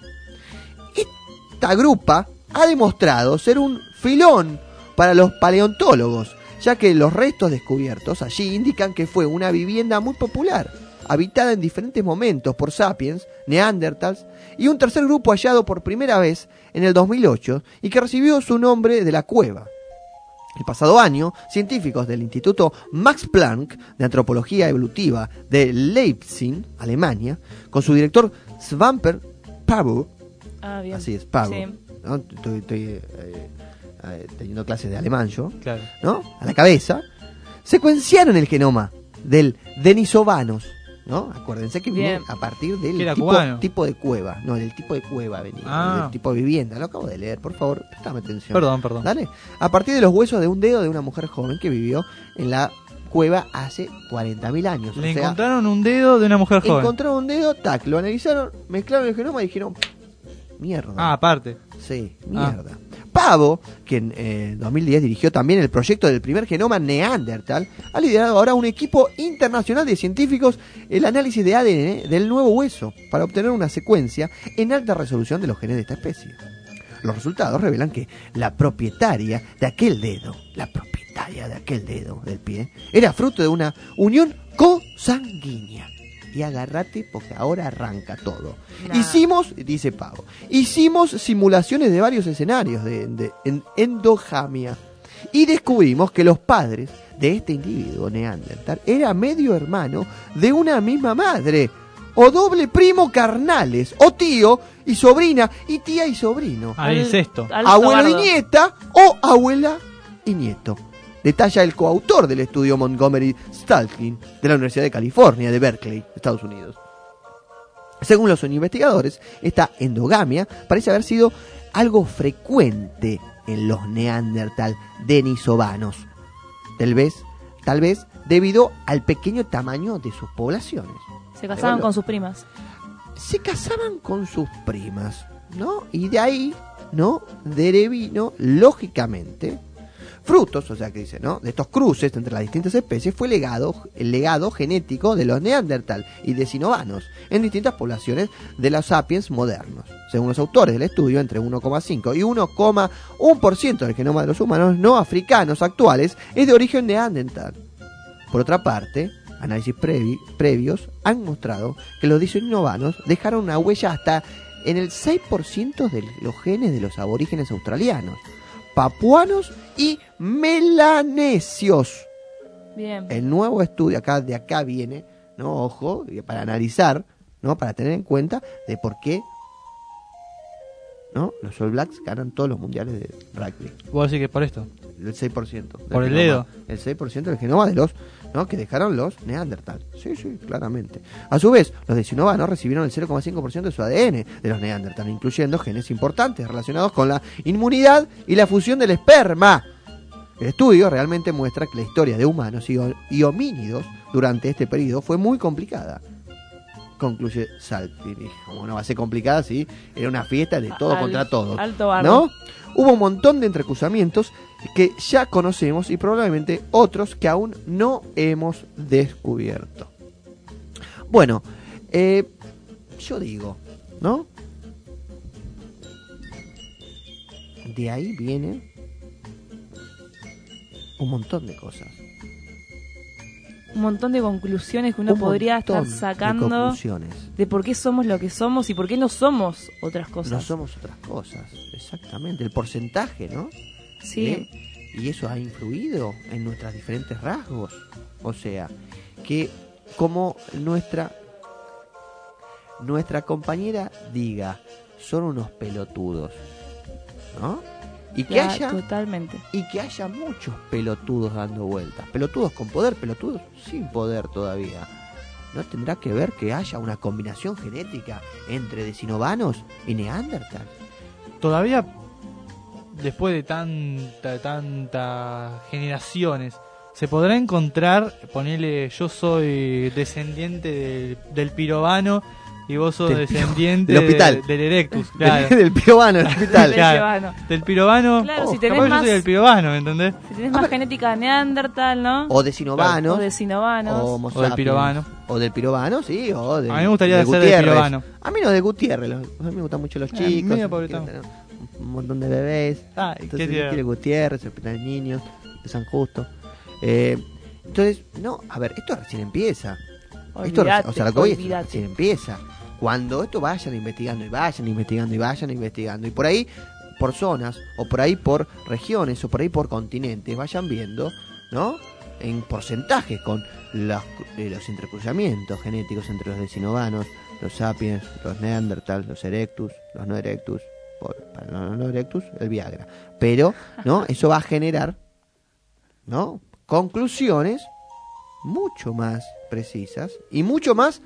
Esta grupa ha demostrado ser un filón para los paleontólogos, ya que los restos descubiertos allí indican que fue una vivienda muy popular, habitada en diferentes momentos por sapiens, neandertals, y un tercer grupo hallado por primera vez en el dos mil ocho y que recibió su nombre de la cueva. El pasado año, científicos del Instituto Max Planck de Antropología Evolutiva de Leipzig, Alemania, con su director Svante Pääbo, Ah, bien. así es, Pääbo, Sí. ¿no? Estoy, estoy, eh, eh, teniendo clases de alemán yo, Claro. ¿no? A la cabeza, secuenciaron el genoma del Denisovanos, ¿no? Acuérdense que viene Bien. a partir del Que era tipo, cubano. tipo de cueva, no, del tipo de cueva venía, Ah. del tipo de vivienda, lo acabo de leer, por favor, prestame atención. Perdón, perdón. Dale. A partir de los huesos de un dedo de una mujer joven que vivió en la cueva hace cuarenta mil años. Le o sea, encontraron un dedo de una mujer joven. encontraron un dedo, tac, lo analizaron, mezclaron el genoma y dijeron, mierda. Ah, aparte. Sí, Ah. mierda. Pavo, que en eh, dos mil diez dirigió también el proyecto del primer genoma Neandertal, ha liderado ahora un equipo internacional de científicos el análisis de A D N del nuevo hueso para obtener una secuencia en alta resolución de los genes de esta especie. Los resultados revelan que la propietaria de aquel dedo, la propietaria de aquel dedo del pie, era fruto de una unión consanguínea. Y agárrate porque ahora arranca todo. Nah. Hicimos, dice Pavo, hicimos simulaciones de varios escenarios de, de en endogamia y descubrimos que los padres de este individuo neandertal era medio hermano de una misma madre, o doble primo carnales, o tío y sobrina, y tía y sobrino, Ah, incesto. Alto abuelo y bardo. nieta, o abuela y nieto. Detalla el coautor del estudio Montgomery Stalkin de la Universidad de California de Berkeley, Estados Unidos. Según los investigadores, esta endogamia parece haber sido algo frecuente en los neandertal denisovanos, tal vez, tal vez debido al pequeño tamaño de sus poblaciones. Se casaban Pero- con sus primas. Se casaban con sus primas, ¿no? Y de ahí, ¿no? Derevino, lógicamente, frutos, o sea que dice, ¿no? De estos cruces entre las distintas especies fue legado, el legado genético de los neandertal y denisovanos en distintas poblaciones de los sapiens modernos. Según los autores del estudio, entre uno coma cinco y uno coma uno por ciento del genoma de los humanos no africanos actuales es de origen neandertal. Por otra parte, análisis previ- previos han mostrado que los denisovanos dejaron una huella hasta en el seis por ciento de los genes de los aborígenes australianos, papuanos y melanesios. Bien. El nuevo estudio acá de acá viene, no ojo, y para analizar, no para tener en cuenta de por qué, no los All Blacks ganan todos los mundiales de rugby. ¿Puedo decir que por esto? El seis por ciento. del ¿Por el genoma. dedo? El seis por ciento del genoma de los, ¿no? que dejaron los neandertal. Sí, sí, claramente. A su vez, los denisovanos recibieron el cero coma cinco por ciento de su A D N de los neandertal, incluyendo genes importantes relacionados con la inmunidad y la fusión del esperma. El estudio realmente muestra que la historia de humanos y, y homínidos durante este periodo fue muy complicada. Concluye Saltin. Y como no va a ser complicada, sí, era una fiesta de todo Al- contra todo. alto bardo. ¿No? Hubo un montón de entrecruzamientos que ya conocemos y probablemente otros que aún no hemos descubierto. Bueno, eh, yo digo, ¿no? De ahí viene un montón de cosas. Un montón de conclusiones que uno Un podría estar montón de sacando conclusiones. de por qué somos lo que somos y por qué no somos otras cosas. No somos otras cosas, exactamente. El porcentaje, ¿no? Sí. ¿Eh? Y eso ha influido en nuestros diferentes rasgos. O sea, que como nuestra nuestra compañera diga, son unos pelotudos, ¿no? Y que Ya, haya totalmente. y que haya muchos pelotudos dando vueltas, pelotudos con poder, pelotudos sin poder todavía. ¿No tendrá que ver que haya una combinación genética entre denisovanos y neandertal? Todavía, después de tanta, tantas generaciones, se podrá encontrar, ponele, yo soy descendiente del, del pirobano y vos sos Del descendiente del hospital. de- del Erectus, claro. Del, del pirobano, del hospital. Del Claro, pirobano. del pirobano. Claro, Oh, si tenés capaz más- yo soy del pirobano, ¿me entendés? Si tenés más genética neandertal, ¿no? O de sinovanos. O de sinovanos. Homo O del sapiens. pirobano. O del pirobano, sí. O de, A mí me gustaría de ser del Gutiérrez. pirobano. A mí no, de Gutiérrez. los- a mí me gustan mucho los Eh, chicos. medio pobretón. quiero tener un montón de bebés. Ay, Entonces qué tierno. quiere Gutiérrez, el Hospital de Niños, de San Justo. Eh, entonces, no, a ver, esto recién empieza. Esto, Olvídate, o sea, lo que voy es olvídate. recién empieza. Cuando esto vayan investigando y vayan investigando y vayan investigando y por ahí por zonas o por ahí por regiones o por ahí por continentes vayan viendo, ¿no? En porcentajes con los, eh, los intercruzamientos genéticos entre los decinovanos, los sapiens, los neandertal, los erectus, los no erectus, por, para los no erectus el Viagra. Pero, ¿no? Eso va a generar, ¿no? Conclusiones mucho más precisas y mucho más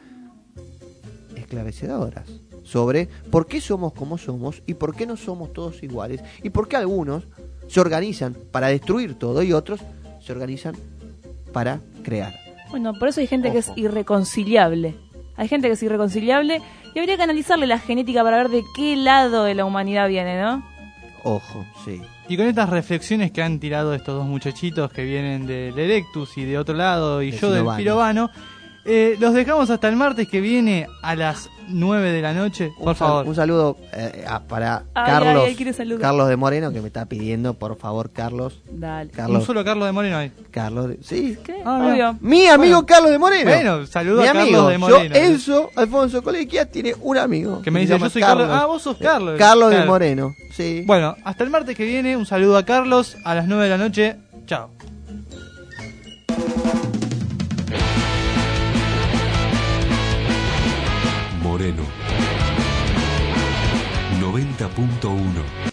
esclarecedoras sobre por qué somos como somos y por qué no somos todos iguales y por qué algunos se organizan para destruir todo y otros se organizan para crear. Bueno, por eso hay gente que es Ojo. irreconciliable. Hay gente que es irreconciliable y habría que analizarle la genética para ver de qué lado de la humanidad viene, ¿no? Ojo, sí. Y con estas reflexiones que han tirado estos dos muchachitos que vienen del Erectus y de otro lado y De yo del Sinovano. pirobano, eh, los dejamos hasta el martes que viene a las nueve de la noche, por un, sal- favor. un saludo eh, a- para Ay, Carlos ay, ay, quiere saludo. Carlos de Moreno que me está pidiendo, por favor, Carlos. Dale. Carlos, Un solo Carlos de Moreno ahí. Carlos de- sí. ¿Qué? Ah, mira. Obvio. Mi amigo Bueno. Carlos de Moreno. Bueno, saludo Mi a amigo. Carlos de Moreno. Yo, Enzo Alfonso Colequia tiene un amigo Que me se dice, llama yo soy Carlos. Ah, vos sos Carlos. Eh, Carlos de Claro. Moreno, sí. Bueno, hasta el martes que viene, un saludo a Carlos a las nueve de la noche. Chao. Moreno noventa punto uno